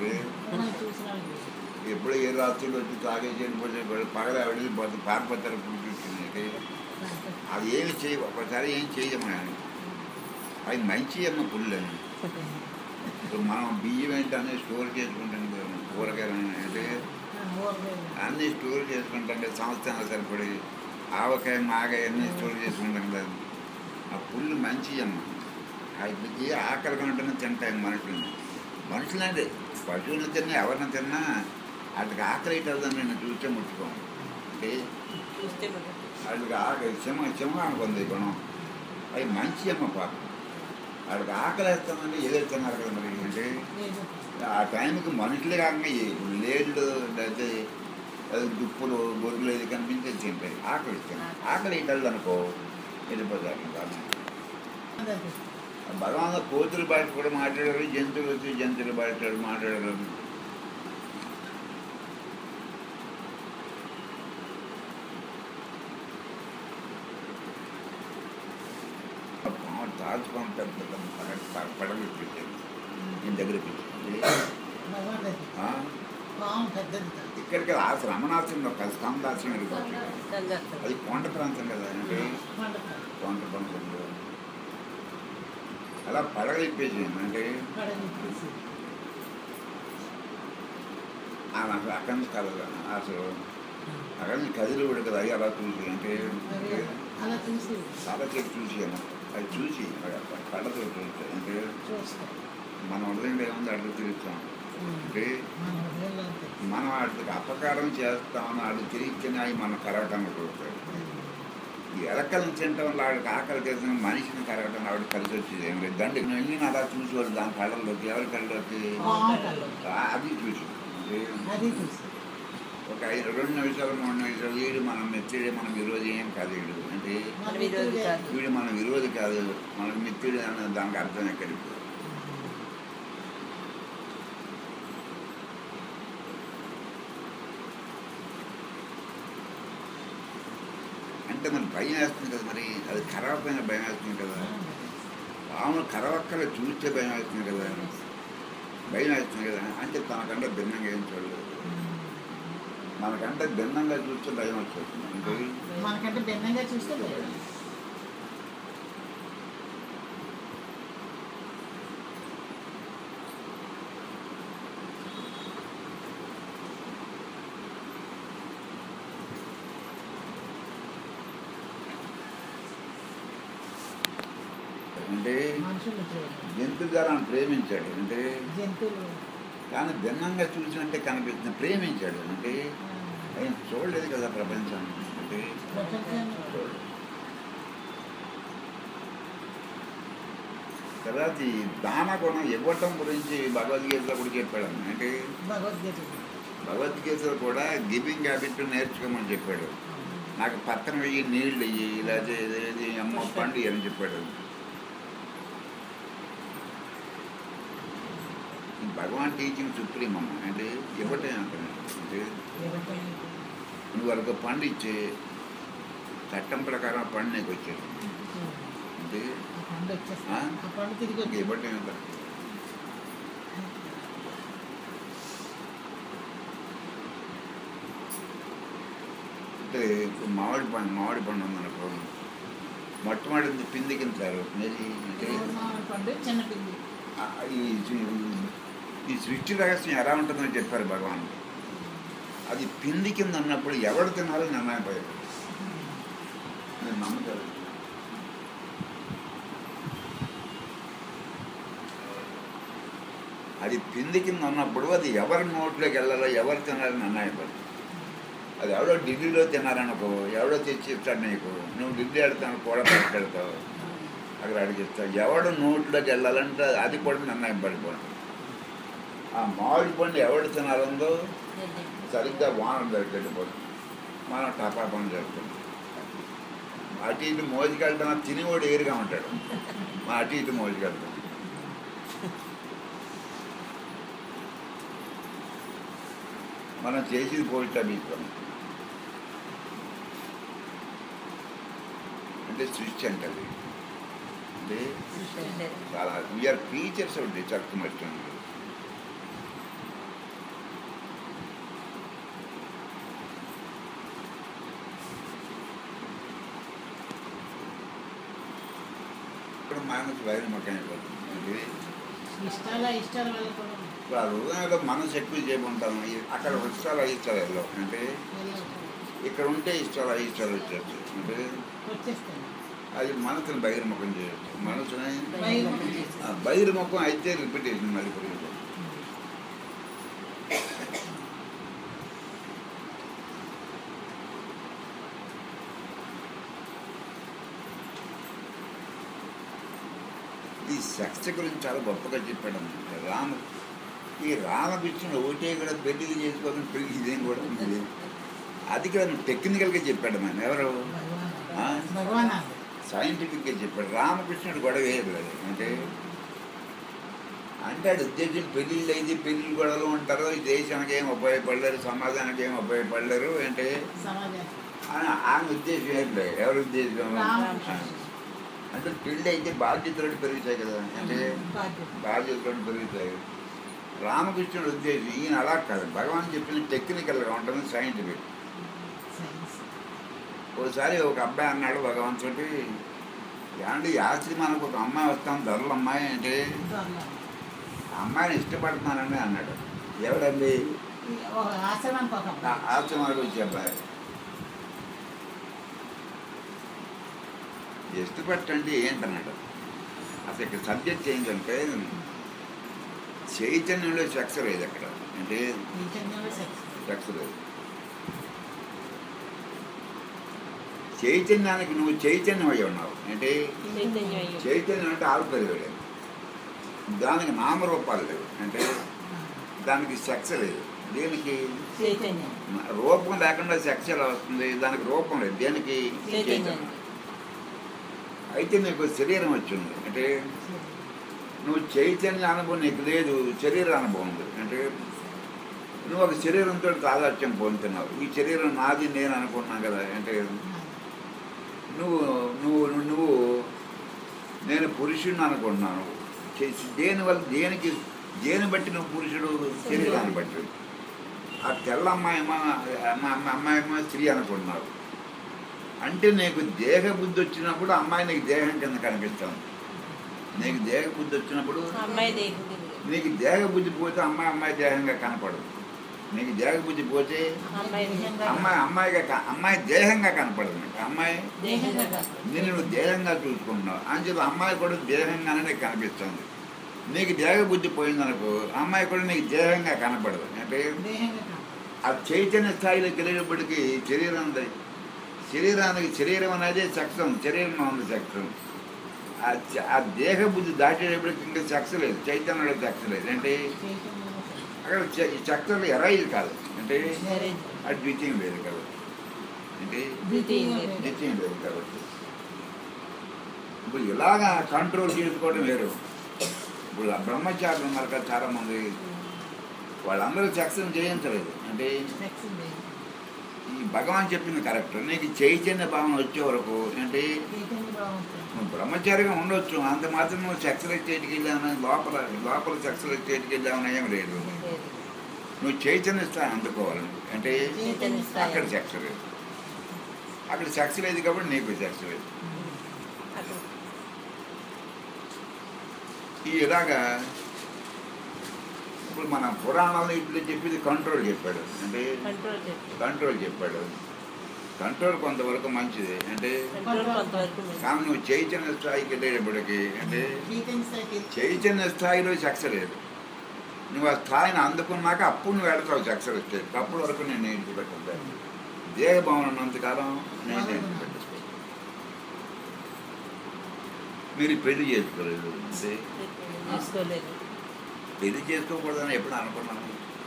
ఎప్పుడు ఏ రాత్రులు వచ్చి తాగే చెడిపోతే పగల వెళ్ళిపోతే పారిపోతారు పులి చూస్తుంది. అది ఏమి చేయ ఒకసారి ఏం చేయమని అది మంచి అమ్మ పుల్లు అని. ఇప్పుడు మనం బియ్యం ఏంటనే స్టోర్ చేసుకుంటాం కదా, కూరగాయలు అంటే అన్నీ స్టోర్ చేసుకుంటాం కదా, సంవత్సరాలు సరిపడి ఆవకాయ మాగాయ అన్నీ స్టోర్ చేసుకుంటాం కదా. ఆ పుల్లు మంచి అమ్మ. అది ఆకలి ఉంటేనే తింటాయి మనుషులని. మనుషులంటే పశువులను తిన్నా ఎవరిని తిన్నా వాటికి ఆకలి అవుతుందని నేను చూస్తే ముట్టుకోను. అంటే వాటికి ఆకలి క్షమ క్షమ అనుకుంది గుణం. అది మంచి అమ్మ పాపం. వాడికి ఆకలి వేస్తామంటే ఏదో తిన్నారు కదా మరి. అంటే ఆ టైంకి మనుషులే కాకుండా లేళ్ళు అయితే దుప్పులు గొర్రెలు ఏది కనిపించే తింటాయి. ఆకలి ఇస్తాను ఆకలి ఇటల్దు అనుకో వెళ్ళిపోతారు. భగవాన్ కోతుల భాష కూడా మాట్లాడారు, జంతువులు వచ్చి జంతువుల భాష మాట్లాడారు. తాచుకొని పెద్ద పడగలు పెట్టారు. నేను దగ్గర పెట్టాను. పాము పెద్దది కాదు. ఇక్కడికి ఆ రమణాశ్రమం ఒక స్కందాశ్రమం వెళ్ళిపోతుంది. అది కొండ ప్రాంతం కదా అంటే కొండ కాదు. కొండ ప్రాంతంలో అలా పడగలిప్పేసి అంటే పడగ ఇప్పేసి. అసలు అక్కడి నుంచి కలదు అసలు అక్కడి నుంచి కదిలి కూడా కదా అవి అలా చూసి అంటే అవి అలా చూసి చాలా చెప్పి చూసాను అది చూసి కళ్ళతో చూసి అంటే చూస్తాం. మన ఉదయం ఏముంది అడుగు తిరుగుతాం అంటే మన హృదయంలో అంతే. మనం వాటికి అపకారం చేస్తామని అడుగు తిరిగితేనే అవి మన కరగటానికి చూస్తాయి. ఈ ఎలకలను తినటం వల్ల ఆవిడకి ఆకలి చేసిన మనిషిని కరగటం ఆవిడ కలిసి వచ్చేది ఏం లేదు. దండి వెళ్ళి అలా చూసేవాళ్ళు దాని కళ్ళల్లోకి ఎవరి కళ్ళలోకి పాము కళ్ళు. అది చూసి అది చూసి ఒక ఐదు రెండు నిమిషాలు మూడు నిమిషాలు వీడు మనం మెత్తిడి మన విరోధి ఏం కాదు వీడు అంటే మన విరోధి కాదు. వీడు మన విరోధి కాదు మన మిత్రుడు అన్న దానికి అర్థం ఎక్కడికి అంటే మన భయం వేస్తుంది కదా మరి అది కరవకపోయినా భయం వేస్తుంది కదా పాములు కరవక్కలే చూస్తే భయం వేస్తుంది కదా భయం వేస్తుంది కదా అంటే తనకంటే భిన్నంగా ఏం చూడలేదు మనకంటే భిన్నంగా చూస్తే భయం వచ్చేస్తుంది అంటే మనకంటే భిన్నంగా చూస్తే భయం. అంటే మనుషులు చూడాలి. జంతు గారాన్ని ప్రేమించాడు అంటే జంతువులు కానీ భిన్నంగా చూసినట్టే కనిపిస్తుంది ప్రేమించాడు అంటే ఆయన చూడలేదు కదా ప్రపంచాన్ని అంటే ప్రపంచాన్ని చూడలేదు. తర్వాత ఈ దాన గుణం ఇవ్వటం గురించి భగవద్గీతలో కూడా చెప్పాడు అంటే భగవద్గీత భగవద్గీతలో కూడా గివింగ్ హ్యాబిట్ నేర్చుకోమని చెప్పాడు. నాకు పక్కన వెయ్యి నీళ్ళు వెయ్యి ఇలా చేది అమ్మ పండి అని చెప్పాడు. భగవాన్ టీచింగ్ సుప్రీం అమ్మ అంటే ఇవ్వటం అంటున్నాడు అంటే నువ్వు వాళ్ళకి పండు ఇచ్చే చట్టం ప్రకారం పండు నీకు వచ్చాడు అంటే ఆ పండు వచ్చేస్తా ఆ పండు తిరిగి వచ్చి ఇవ్వటం ఎంత అంటే ఇప్పుడు మామిడి పండు మామిడి పండు ఉందనుకో మొట్టమొదటి పిందికింటారు మేరీ అంటే మామిడి పండు చిన్న పిండి. ఆ, ఈ ఈ సృష్టి రహస్యం ఎలా ఉంటుందని చెప్పారు భగవాన్. అది పిండి కింద ఉన్నప్పుడు ఎవడు తినాలని నిర్ణయపోయాడు నేను నమ్ముతాను. అది పిండి కింద ఉన్నప్పుడు అది ఎవరి నోట్లోకి వెళ్ళాలో ఎవరు తినాలని నిర్ణయపడు. అది ఎవడో ఢిల్లీలో తినాలనుకో ఎవడో తెచ్చి ఇస్తాడు నీకు నువ్వు ఢిల్లీ వెళ్తాను కూడా పట్టుకెళ్తావు అక్కడ అడిగిస్తావు ఎవడు నోట్లోకి వెళ్ళాలంటే అది కూడా నిర్ణయం పడిపోతుంది. ఆ మామిడి పండు ఎవడు తినాలందో సరిగ్గా వాన దొరికెళ్ళిపోతుంది మనం టపా పని చేస్తాం. అటు ఇటు మోజుకెళ్తాం తినేవాడు ఏరుగా ఉంటాడు మా అటు ఇటు మోజుకెళ్తాం. మనం చేసేది పోయిట మీకు అంటే సృష్టి అంటే అంటే చాలా వీఆర్ ఫీచర్స్ ఉండే చక్కమష్టం. మనసు వైరం అయిపోతుంది. ఇష్టాల ఇష్టాల వల్ల కూడా ఇప్పుడు ఆ హృదయంలో మనసు ఎక్కువ చేయకుంటాము అక్కడ ఇష్టాలు అయిష్టాలు వెళ్ళవు అంటే ఇక్కడ ఉంటే ఇష్టాలు అయిష్టాలు వచ్చేచ్చు అంటే వచ్చేస్తాయి. అది మనసుని బహిర్ముఖం చేయొచ్చు. మనసుని బహిర్ముఖం చేసి. బహిర్ముఖం అయితే రిపిటేషన్ మళ్ళీ పెరుగుతుంది. ఈ సెక్స్ గురించి చాలా గొప్పగా చెప్పాడు అన్నమాట రామ. ఈ రామకృష్ణుడు ఒకటే కూడా పెళ్లి చేసుకోవాలని పెళ్లి ఇదేం కూడా ఉంది. అది కూడా టెక్నికల్గా చెప్పాడు మన ఎవరు భగవాన్ సైంటిఫిక్గా చెప్పాడు. రామకృష్ణుడు గొడవ వేయలేదు అంటే అంటే అది ఉద్దేశం పెళ్ళిళ్ళు అయితే పెళ్ళిళ్ళు గొడవలు ఉంటారు ఈ దేశానికి ఏం ఉపయోగపడలేరు సమాజానికి ఏం ఉపయోగపడలేరు అంటే ఆమె ఉద్దేశం ఏం లేదు. ఎవరి ఉద్దేశం అంటే పెళ్ళి అయితే బాధ్యతలు పెరుగుతాయి కదా అంటే బాధ్యతలు పెరుగుతాయి. రామకృష్ణుడు ఉద్దేశం ఈయన అలా కాదు, భగవాన్ చెప్పిన టెక్నికల్గా ఉంటుంది, సైంటిఫిక్. సైన్స్. ఒకసారి ఒక అబ్బాయి అన్నాడు భగవంతుడి, ఏమంటే ఈ ఆశ్రమానికి ఒక అమ్మాయి వస్తాను, ధరలు అమ్మాయి అంటే త్వరలో. అమ్మాయిని ఇష్టపడుతున్నానని అన్నాడు. ఎవరండి? ఈ ఒక ఆశ్రమానికి ఒక ఆ అబ్బాయి. ఆశ్రమానికి వచ్చే అబ్బాయి. ఇష్టపట్టండి ఏంటన్నాడు. అసలు ఇక్కడ సబ్జెక్ట్ ఏంటంటే చైతన్యంలో సెక్స్ లేదు అక్కడ, అంటే చైతన్యంలో సెక్స్. సెక్స్ లేదు. చైతన్యానికి నువ్వు చైతన్యం అయి ఉన్నావు, అంటే చైతన్యం అంటే ఆల్పరివాడు, దానికి నామరూపాలు లేవు, అంటే దానికి సెక్స్ లేదు. దేనికి? చైతన్యం. రూపం లేకుండా సెక్స్ ఎలా వస్తుంది? దానికి రూపం లేదు. దేనికి? చైతన్యం. అయితే నీకు శరీరం వచ్చింది, అంటే నువ్వు చైతన్య అనుభవం నీకు లేదు, శరీర అనుభవం ఉంది. అంటే నువ్వు ఒక శరీరంతో తాదాత్యం పొందుతున్నావు. ఈ శరీరం నాది నేను అనుకుంటున్నాను కదా, అంటే నువ్వు నువ్వు నువ్వు నేను పురుషుడిని అనుకుంటున్నాను. దేనివల్ల దేనికి దేని బట్టి నువ్వు పురుషుడు? శరీరాన్ని బట్టి. ఆ తెల్ల అమ్మాయి అమ్మాయి స్త్రీ అనుకుంటున్నావు. అంటే నీకు దేహ బుద్ధి వచ్చినప్పుడు అమ్మాయి నీకు దేహం కింద కనిపిస్తాను. నీకు దేహ బుద్ధి వచ్చినప్పుడు నీకు దేహ బుద్ధి పోతే అమ్మాయి అమ్మాయి దేహంగా కనపడదు. నీకు దేహ బుద్ధి పోతే అమ్మాయి అమ్మాయిగా అమ్మాయి దేహంగా కనపడదు. అమ్మాయి నేను నువ్వు దేహంగా చూసుకుంటున్నావు అని చెప్పి అమ్మాయి కూడా దేహంగానే నీకు కనిపిస్తుంది. నీకు దేహ బుద్ధి పోయిందనుకో అమ్మాయి కూడా నీకు దేహంగా కనపడదు. అంటే ఆ చైతన్య స్థాయిలో కలిగినప్పటికీ శరీరం శరీరానికి శరీరం అనేది చక్రం, శరీరంలో ఉంది చక్రం. ఆ దేహ బుద్ధి దాటేటప్పటికి ఇంకా చక్స లేదు, చైతన్యంలో చక్స లేదు. అంటే అక్కడ చక్రం ఎరైజ్ కాదు, అంటే అది ద్వితీయం లేదు కాబట్టి, అంటే ద్వితీయం లేదు కాబట్టి ఇప్పుడు ఇలాగా కంట్రోల్ చేసుకోవడం వేరు. ఇప్పుడు బ్రహ్మచారులు ఉన్నారు కదా చాలామంది, వాళ్ళందరూ చక్రం చేయించలేదు. అంటే ఈ భగవాన్ చెప్పింది కరెక్ట్. నీకు చైతన్య భావన వచ్చే వరకు అంటే నువ్వు బ్రహ్మచారిగా ఉండొచ్చు, అంత మాత్రం నువ్వు సెక్సుల స్టేట్కి వెళ్ళామని లోపల లోపల సెక్సుల స్టేట్కి వెళ్ళామని ఏం లేదు. నువ్వు చైతన్య స్థాయి అందుకోవాలి. అంటే అక్కడ సెక్స్ లేదు, అక్కడ సెక్స్ లేదు కాబట్టి నీకు సెక్స్ లేదు. ఈ ఇలాగా ఇప్పుడు మన పురాణాలు ఇట్లా చెప్పింది కంట్రోల్ చెప్పాడు, అంటే కంట్రోల్ చెప్పాడు. కంట్రోల్ కొంతవరకు మంచిది, అంటే కానీ నువ్వు చైతన్య స్థాయికి వెళ్ళేటప్పటికి అంటే చైతన్య స్థాయిలో సెక్స్ లేదు. నువ్వు ఆ స్థాయిని అందుకున్నాక అప్పుడు నువ్వు వెళ్తావు సెక్స్ స్టేట్. అప్పటి వరకు నేను ఏంటి పెట్టాను దేహ భావన ఉన్నంతకాలం నేను ఏంటి పెట్టాను. మీరు పెళ్లి చేసుకోలేదు, అంటే పెళ్లి చేసుకోకూడదని ఎప్పుడు అనుకున్నాను.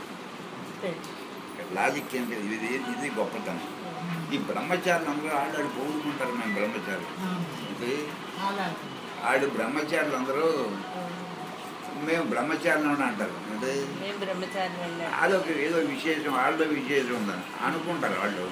లాజిక్ ఏంటి? ఇది ఇది గొప్పతనం. ఈ బ్రహ్మచారులు అందరూ ఆడాడు పోగుకుంటారు. మేము బ్రహ్మచారులు అంటే ఆడు బ్రహ్మచారులు అందరూ మేము బ్రహ్మచారులు అని అంటారు. అంటే అదొక ఏదో విశేషం, వాళ్ళలో విశేషం ఉందని అనుకుంటారు వాళ్ళు.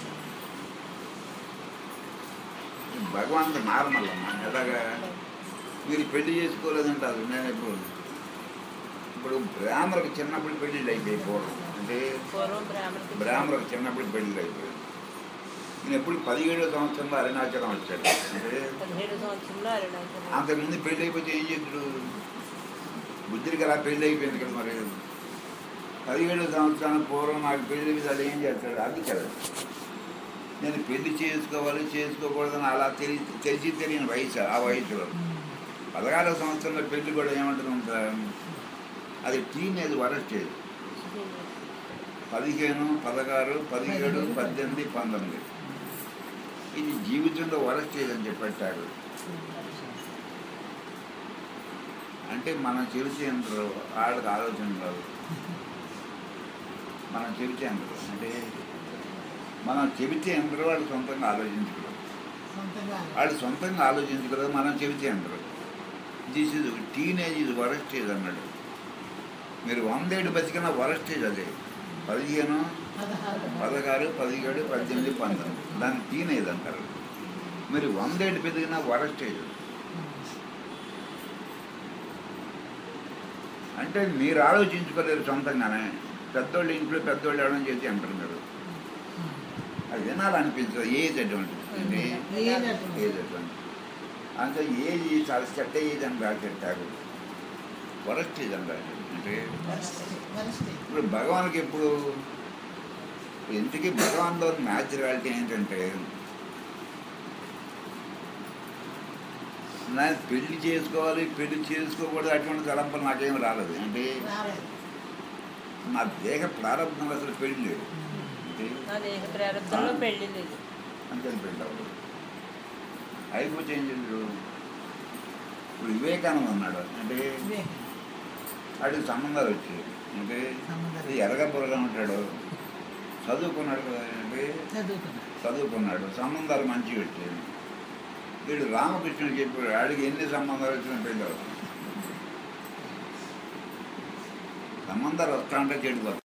భగవంతుడు నార్మల్ అమ్మా. ఎలాగా మీరు పెళ్లి చేసుకోలేదంటారు. నేను ఎప్పుడు ఇప్పుడు బ్రాహ్మణకు చిన్నప్పుడు పెళ్ళిళ్ళు అయిపోయి పూర్వం, అంటే బ్రాహ్మణకు చిన్నప్పుడు పెళ్ళిళ్ళు అయిపోయాయి. నేను ఎప్పుడు పదిహేడో సంవత్సరంలో అరుణాచలం వచ్చాడు. అంటే అంతకుముందు పెళ్ళి అయిపోతే ఏం చేస్తాడు? బుద్ధుడికి అలా పెళ్ళి అయిపోయింది కదా. మరి పదిహేడో సంవత్సరాల పూర్వం నాకు పెళ్ళి మీద అది ఏం చేస్తాడు? అది కదా నేను పెళ్లి చేసుకోవాలి చేసుకోకూడదని అలా తెలిసి తెలిసి తెలియని వయసు. ఆ వయసులో పదహారో సంవత్సరంలో పెళ్లి కూడా ఏమంటుంది, అది టీనేజ్ వరస్టేజ్. పదిహేను పదహారు పదిహేడు పద్దెనిమిది పంతొమ్మిది ఇది జీవితంలో వరస్టేజ్ అని చెప్పారు. అంటే మనం చెవిచేంద్రు వాళ్ళకి ఆలోచన రాదు. మనం చెవిచేంద్రు అంటే మనం చెవిచేంద్రు వాళ్ళు సొంతంగా ఆలోచించగలరు. వాళ్ళు సొంతంగా ఆలోచించగలరు, మనం చెవిచేంద్రు. దిస్ ఇస్ టీనేజ్ ఇది వరస్టేజ్ అన్నాడు. మీరు వందేళ్ళు బతికిన వరస్టేజ్ అదే. పదిహేను పదహారు పదిహేడు పద్దెనిమిది పంతొమ్మిది దాన్ని టీనేజ్ అంటారు. మీరు వందేళ్ళు బతికిన వరస్టేజ్ అంటే మీరు ఆలోచించుకోలేరు సొంతంగానే. పెద్దోళ్ళు ఇంట్లో పెద్దోళ్ళు ఎవరైనా చేసి అంటారు మీరు. అది వినాలనిపించదు. ఏజ్ అటువంటిది అంటే ఏజ్ అటువంటిది. ఏజ్ అటువంటిది అంటే ఏజ్ చాలా చెడ్డ ఏజ్ అని రాకెట్టారు. వరస్ట్ ఏజ్ అని రాశారు. అంటే వరస్ట్. ఇప్పుడు భగవాన్కి ఎప్పుడు ఇంటికి భగవాన్లో న్యాచురాలిటీ ఏంటంటే నాకు పెళ్లి చేసుకోవాలి, పెళ్లి చేసుకోకూడదు అటువంటి తలంపులు నాకేం రాలేదు. అంటే రాలేదు. నా దేహ ప్రారంభం అసలు పెళ్లి లేదు. అంటే నా దేహ ప్రారంభంలో పెళ్లి లేదు. అంతే పెళ్ళి అవ్వదు. అయిపోతే ఏం చేశాడు? ఇప్పుడు వివేకానంద ఉన్నాడు. అంటే వివేకం. వాడికి సంబంధాలు వచ్చాయి. అంటే సంబంధాలు. ఎరగ బుర్రగా ఉంటాడు, చదువుకున్నాడు కదా. అంటే చదువుకున్నా. చదువుకున్నాడు, సంబంధాలు మంచిగా వచ్చాయి. వీడు రామకృష్ణుడు చెప్పాడు ఆడికి ఎన్ని సంబంధాలు వచ్చినా పెళ్ళి అవుతుంది. సంబంధాలు వస్తా అంటే చెడిపోతాయి.